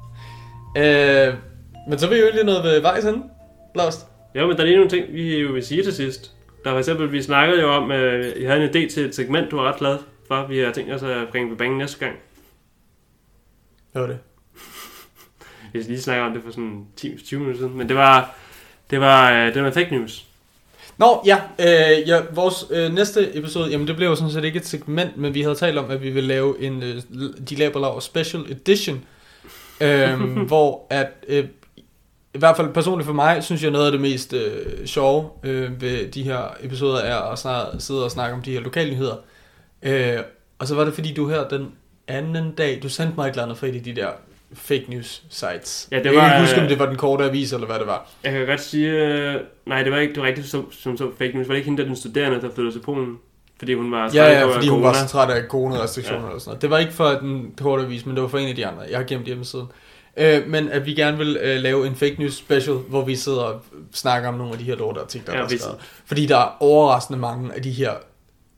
Men så vil jeg jo lige noget ved vejs henne, Lost. Ja, men der er lige nogle ting, vi jo vil sige til sidst. Der for eksempel, vi snakkede jo om, at jeg havde en idé til et segment, du var ret glad for. Vi har tænkt os at bringe på banen næste gang. Hvad var det? Vi lige snakke om det for sådan 10-20 minutter siden. Men det var fake news. Nå, ja. Vores næste episode, jamen det blev jo sådan set ikke et segment, men vi havde talt om, at vi ville lave en De Laber Laver Special Edition. Hvor at... I hvert fald personligt for mig, synes jeg noget af det mest sjove ved de her episoder er at sidde og snakke om de her lokalnyheder. Og så var det fordi du her den anden dag, du sendte mig et eller andet fra et af de der fake news sites. Ja, det var, jeg kan ikke huske, om det var den korte avis eller hvad det var. Jeg kan godt sige, nej, det var ikke rigtigt som fake news. Var det ikke hende der den studerende, der flyttede til Polen? Fordi hun var træt af fordi hun var så træt af coronarestriktioner og sådan noget. Det var ikke for den korte avis, men det var for en af de andre. Jeg har gemt hjemmesiden. Men at vi gerne vil lave en fake news special, hvor vi sidder og snakker om nogle af de her lortartikler, der er skrevet. Fordi der er overraskende mange af de her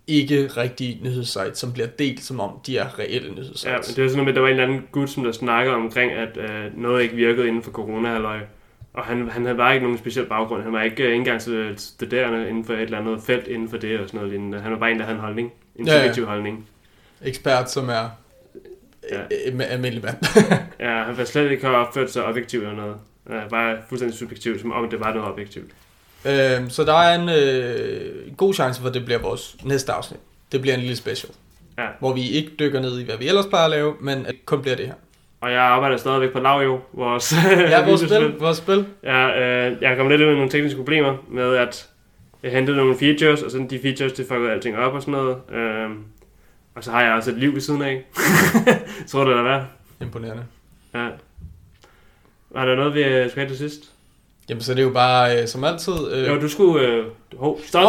ikke rigtige nyhedssites, som bliver delt, som om de er reelle nyhedssites. Ja, men det var sådan noget med, at der var en eller anden gut, som der snakkede omkring, at noget ikke virkede inden for corona-halløj. Og han havde bare ikke nogen speciel baggrund. Han var ikke engang studerende inden for et eller andet felt inden for det og sådan noget lignende. Han var bare en, der havde en holdning. En subjektiv holdning. Ekspert, som er almindelig mand. Ja, han var slet ikke har opført sig objektivt eller noget. Bare fuldstændig subjektivt, som om det var noget objektivt. Så der er en god chance for, at det bliver vores næste afsnit. Det bliver en lille special. Ja. Hvor vi ikke dykker ned i, hvad vi ellers plejer at lave, men at kun bliver det her. Og jeg arbejder stadigvæk på Lavio, vores vores spil. Ja, jeg kom lidt ud med nogle tekniske problemer med, at jeg hentede nogle features, og sådan de features, det fuckede alting op og sådan noget. Og så har jeg også et liv ved siden af. Tror du, det er værd? Imponerende. Ja. Var der noget, vi skulle have til sidst? Jamen, så det er jo bare som altid... Jo, du skulle... Stop.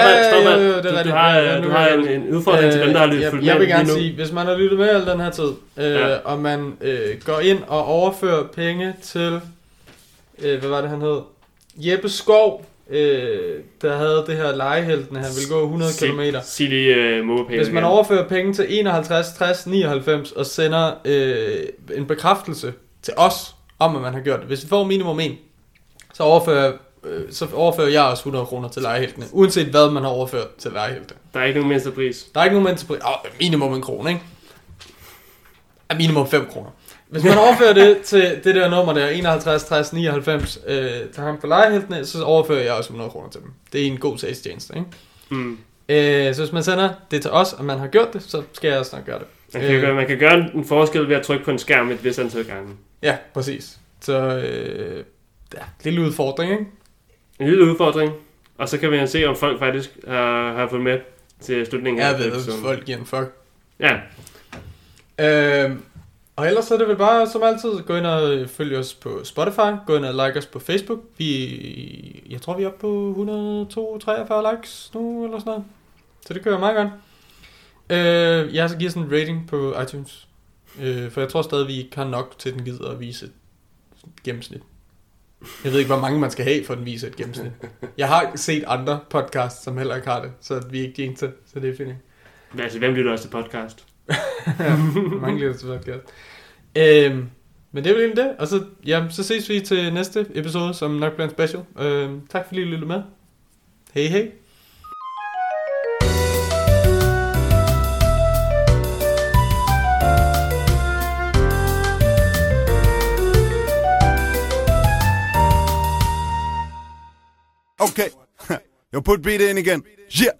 Du har en udfordring til dem, der har lyttet med. Jeg vil gerne sige, hvis man har lyttet med al den her tid, og man går ind og overfører penge til... hvad var det, han hed? Jeppe Skov, der havde det her lejehelten, han ville gå 100 km. Silly MobilePay. Hvis man overfører penge til 51, 60, 99 og sender en bekræftelse til os, om at man har gjort det. Hvis vi får minimum 1, så overfører jeg også 100 kroner til lejeheltene, uanset hvad man har overført til lejehelte. Der er ikke nogen mindste pris. Der er ikke nogen mindste pris. Minimum 1 krone, ikke? Minimum 5 kroner. Hvis man overfører det til det der nummer der, 51, 60, 99, til ham for lejeheltene, så overfører jeg også 100 kroner til dem. Det er en god sagstjeneste, ikke? Mm. Så hvis man sender det til os, og man har gjort det, så skal jeg også nok gøre det. Man kan gøre en forskel ved at trykke på en skærm et vist antal gange. Ja, præcis. Så lille udfordring, ikke? En lille udfordring. Og så kan vi se, om folk faktisk har fået med til slutningen af episoden. Jeg ved, folk giver en fuck. Ja. Og ellers er det vel bare, som altid, gå ind og følge os på Spotify. Gå ind og like os på Facebook. Jeg tror, vi er oppe på 143 likes nu, eller sådan noget. Så det kører meget godt. Jeg har så givet sådan en rating på iTunes. For jeg tror stadig, vi ikke har nok til, den gider at vise et gennemsnit. Jeg ved ikke, hvor mange man skal have, for den viser et gennemsnit. Jeg har set andre podcasts, som heller ikke har det, så vi er ikke de eneste, så det er fint. Altså, hvem lytter også til podcast? Ja, mange lytter til podcast. Men det er vel egentlig det, og så ses vi til næste episode, som nok bliver en special. Tak fordi I lyttede med. Hej hej. Okay, yo, put beat in again. Yeah.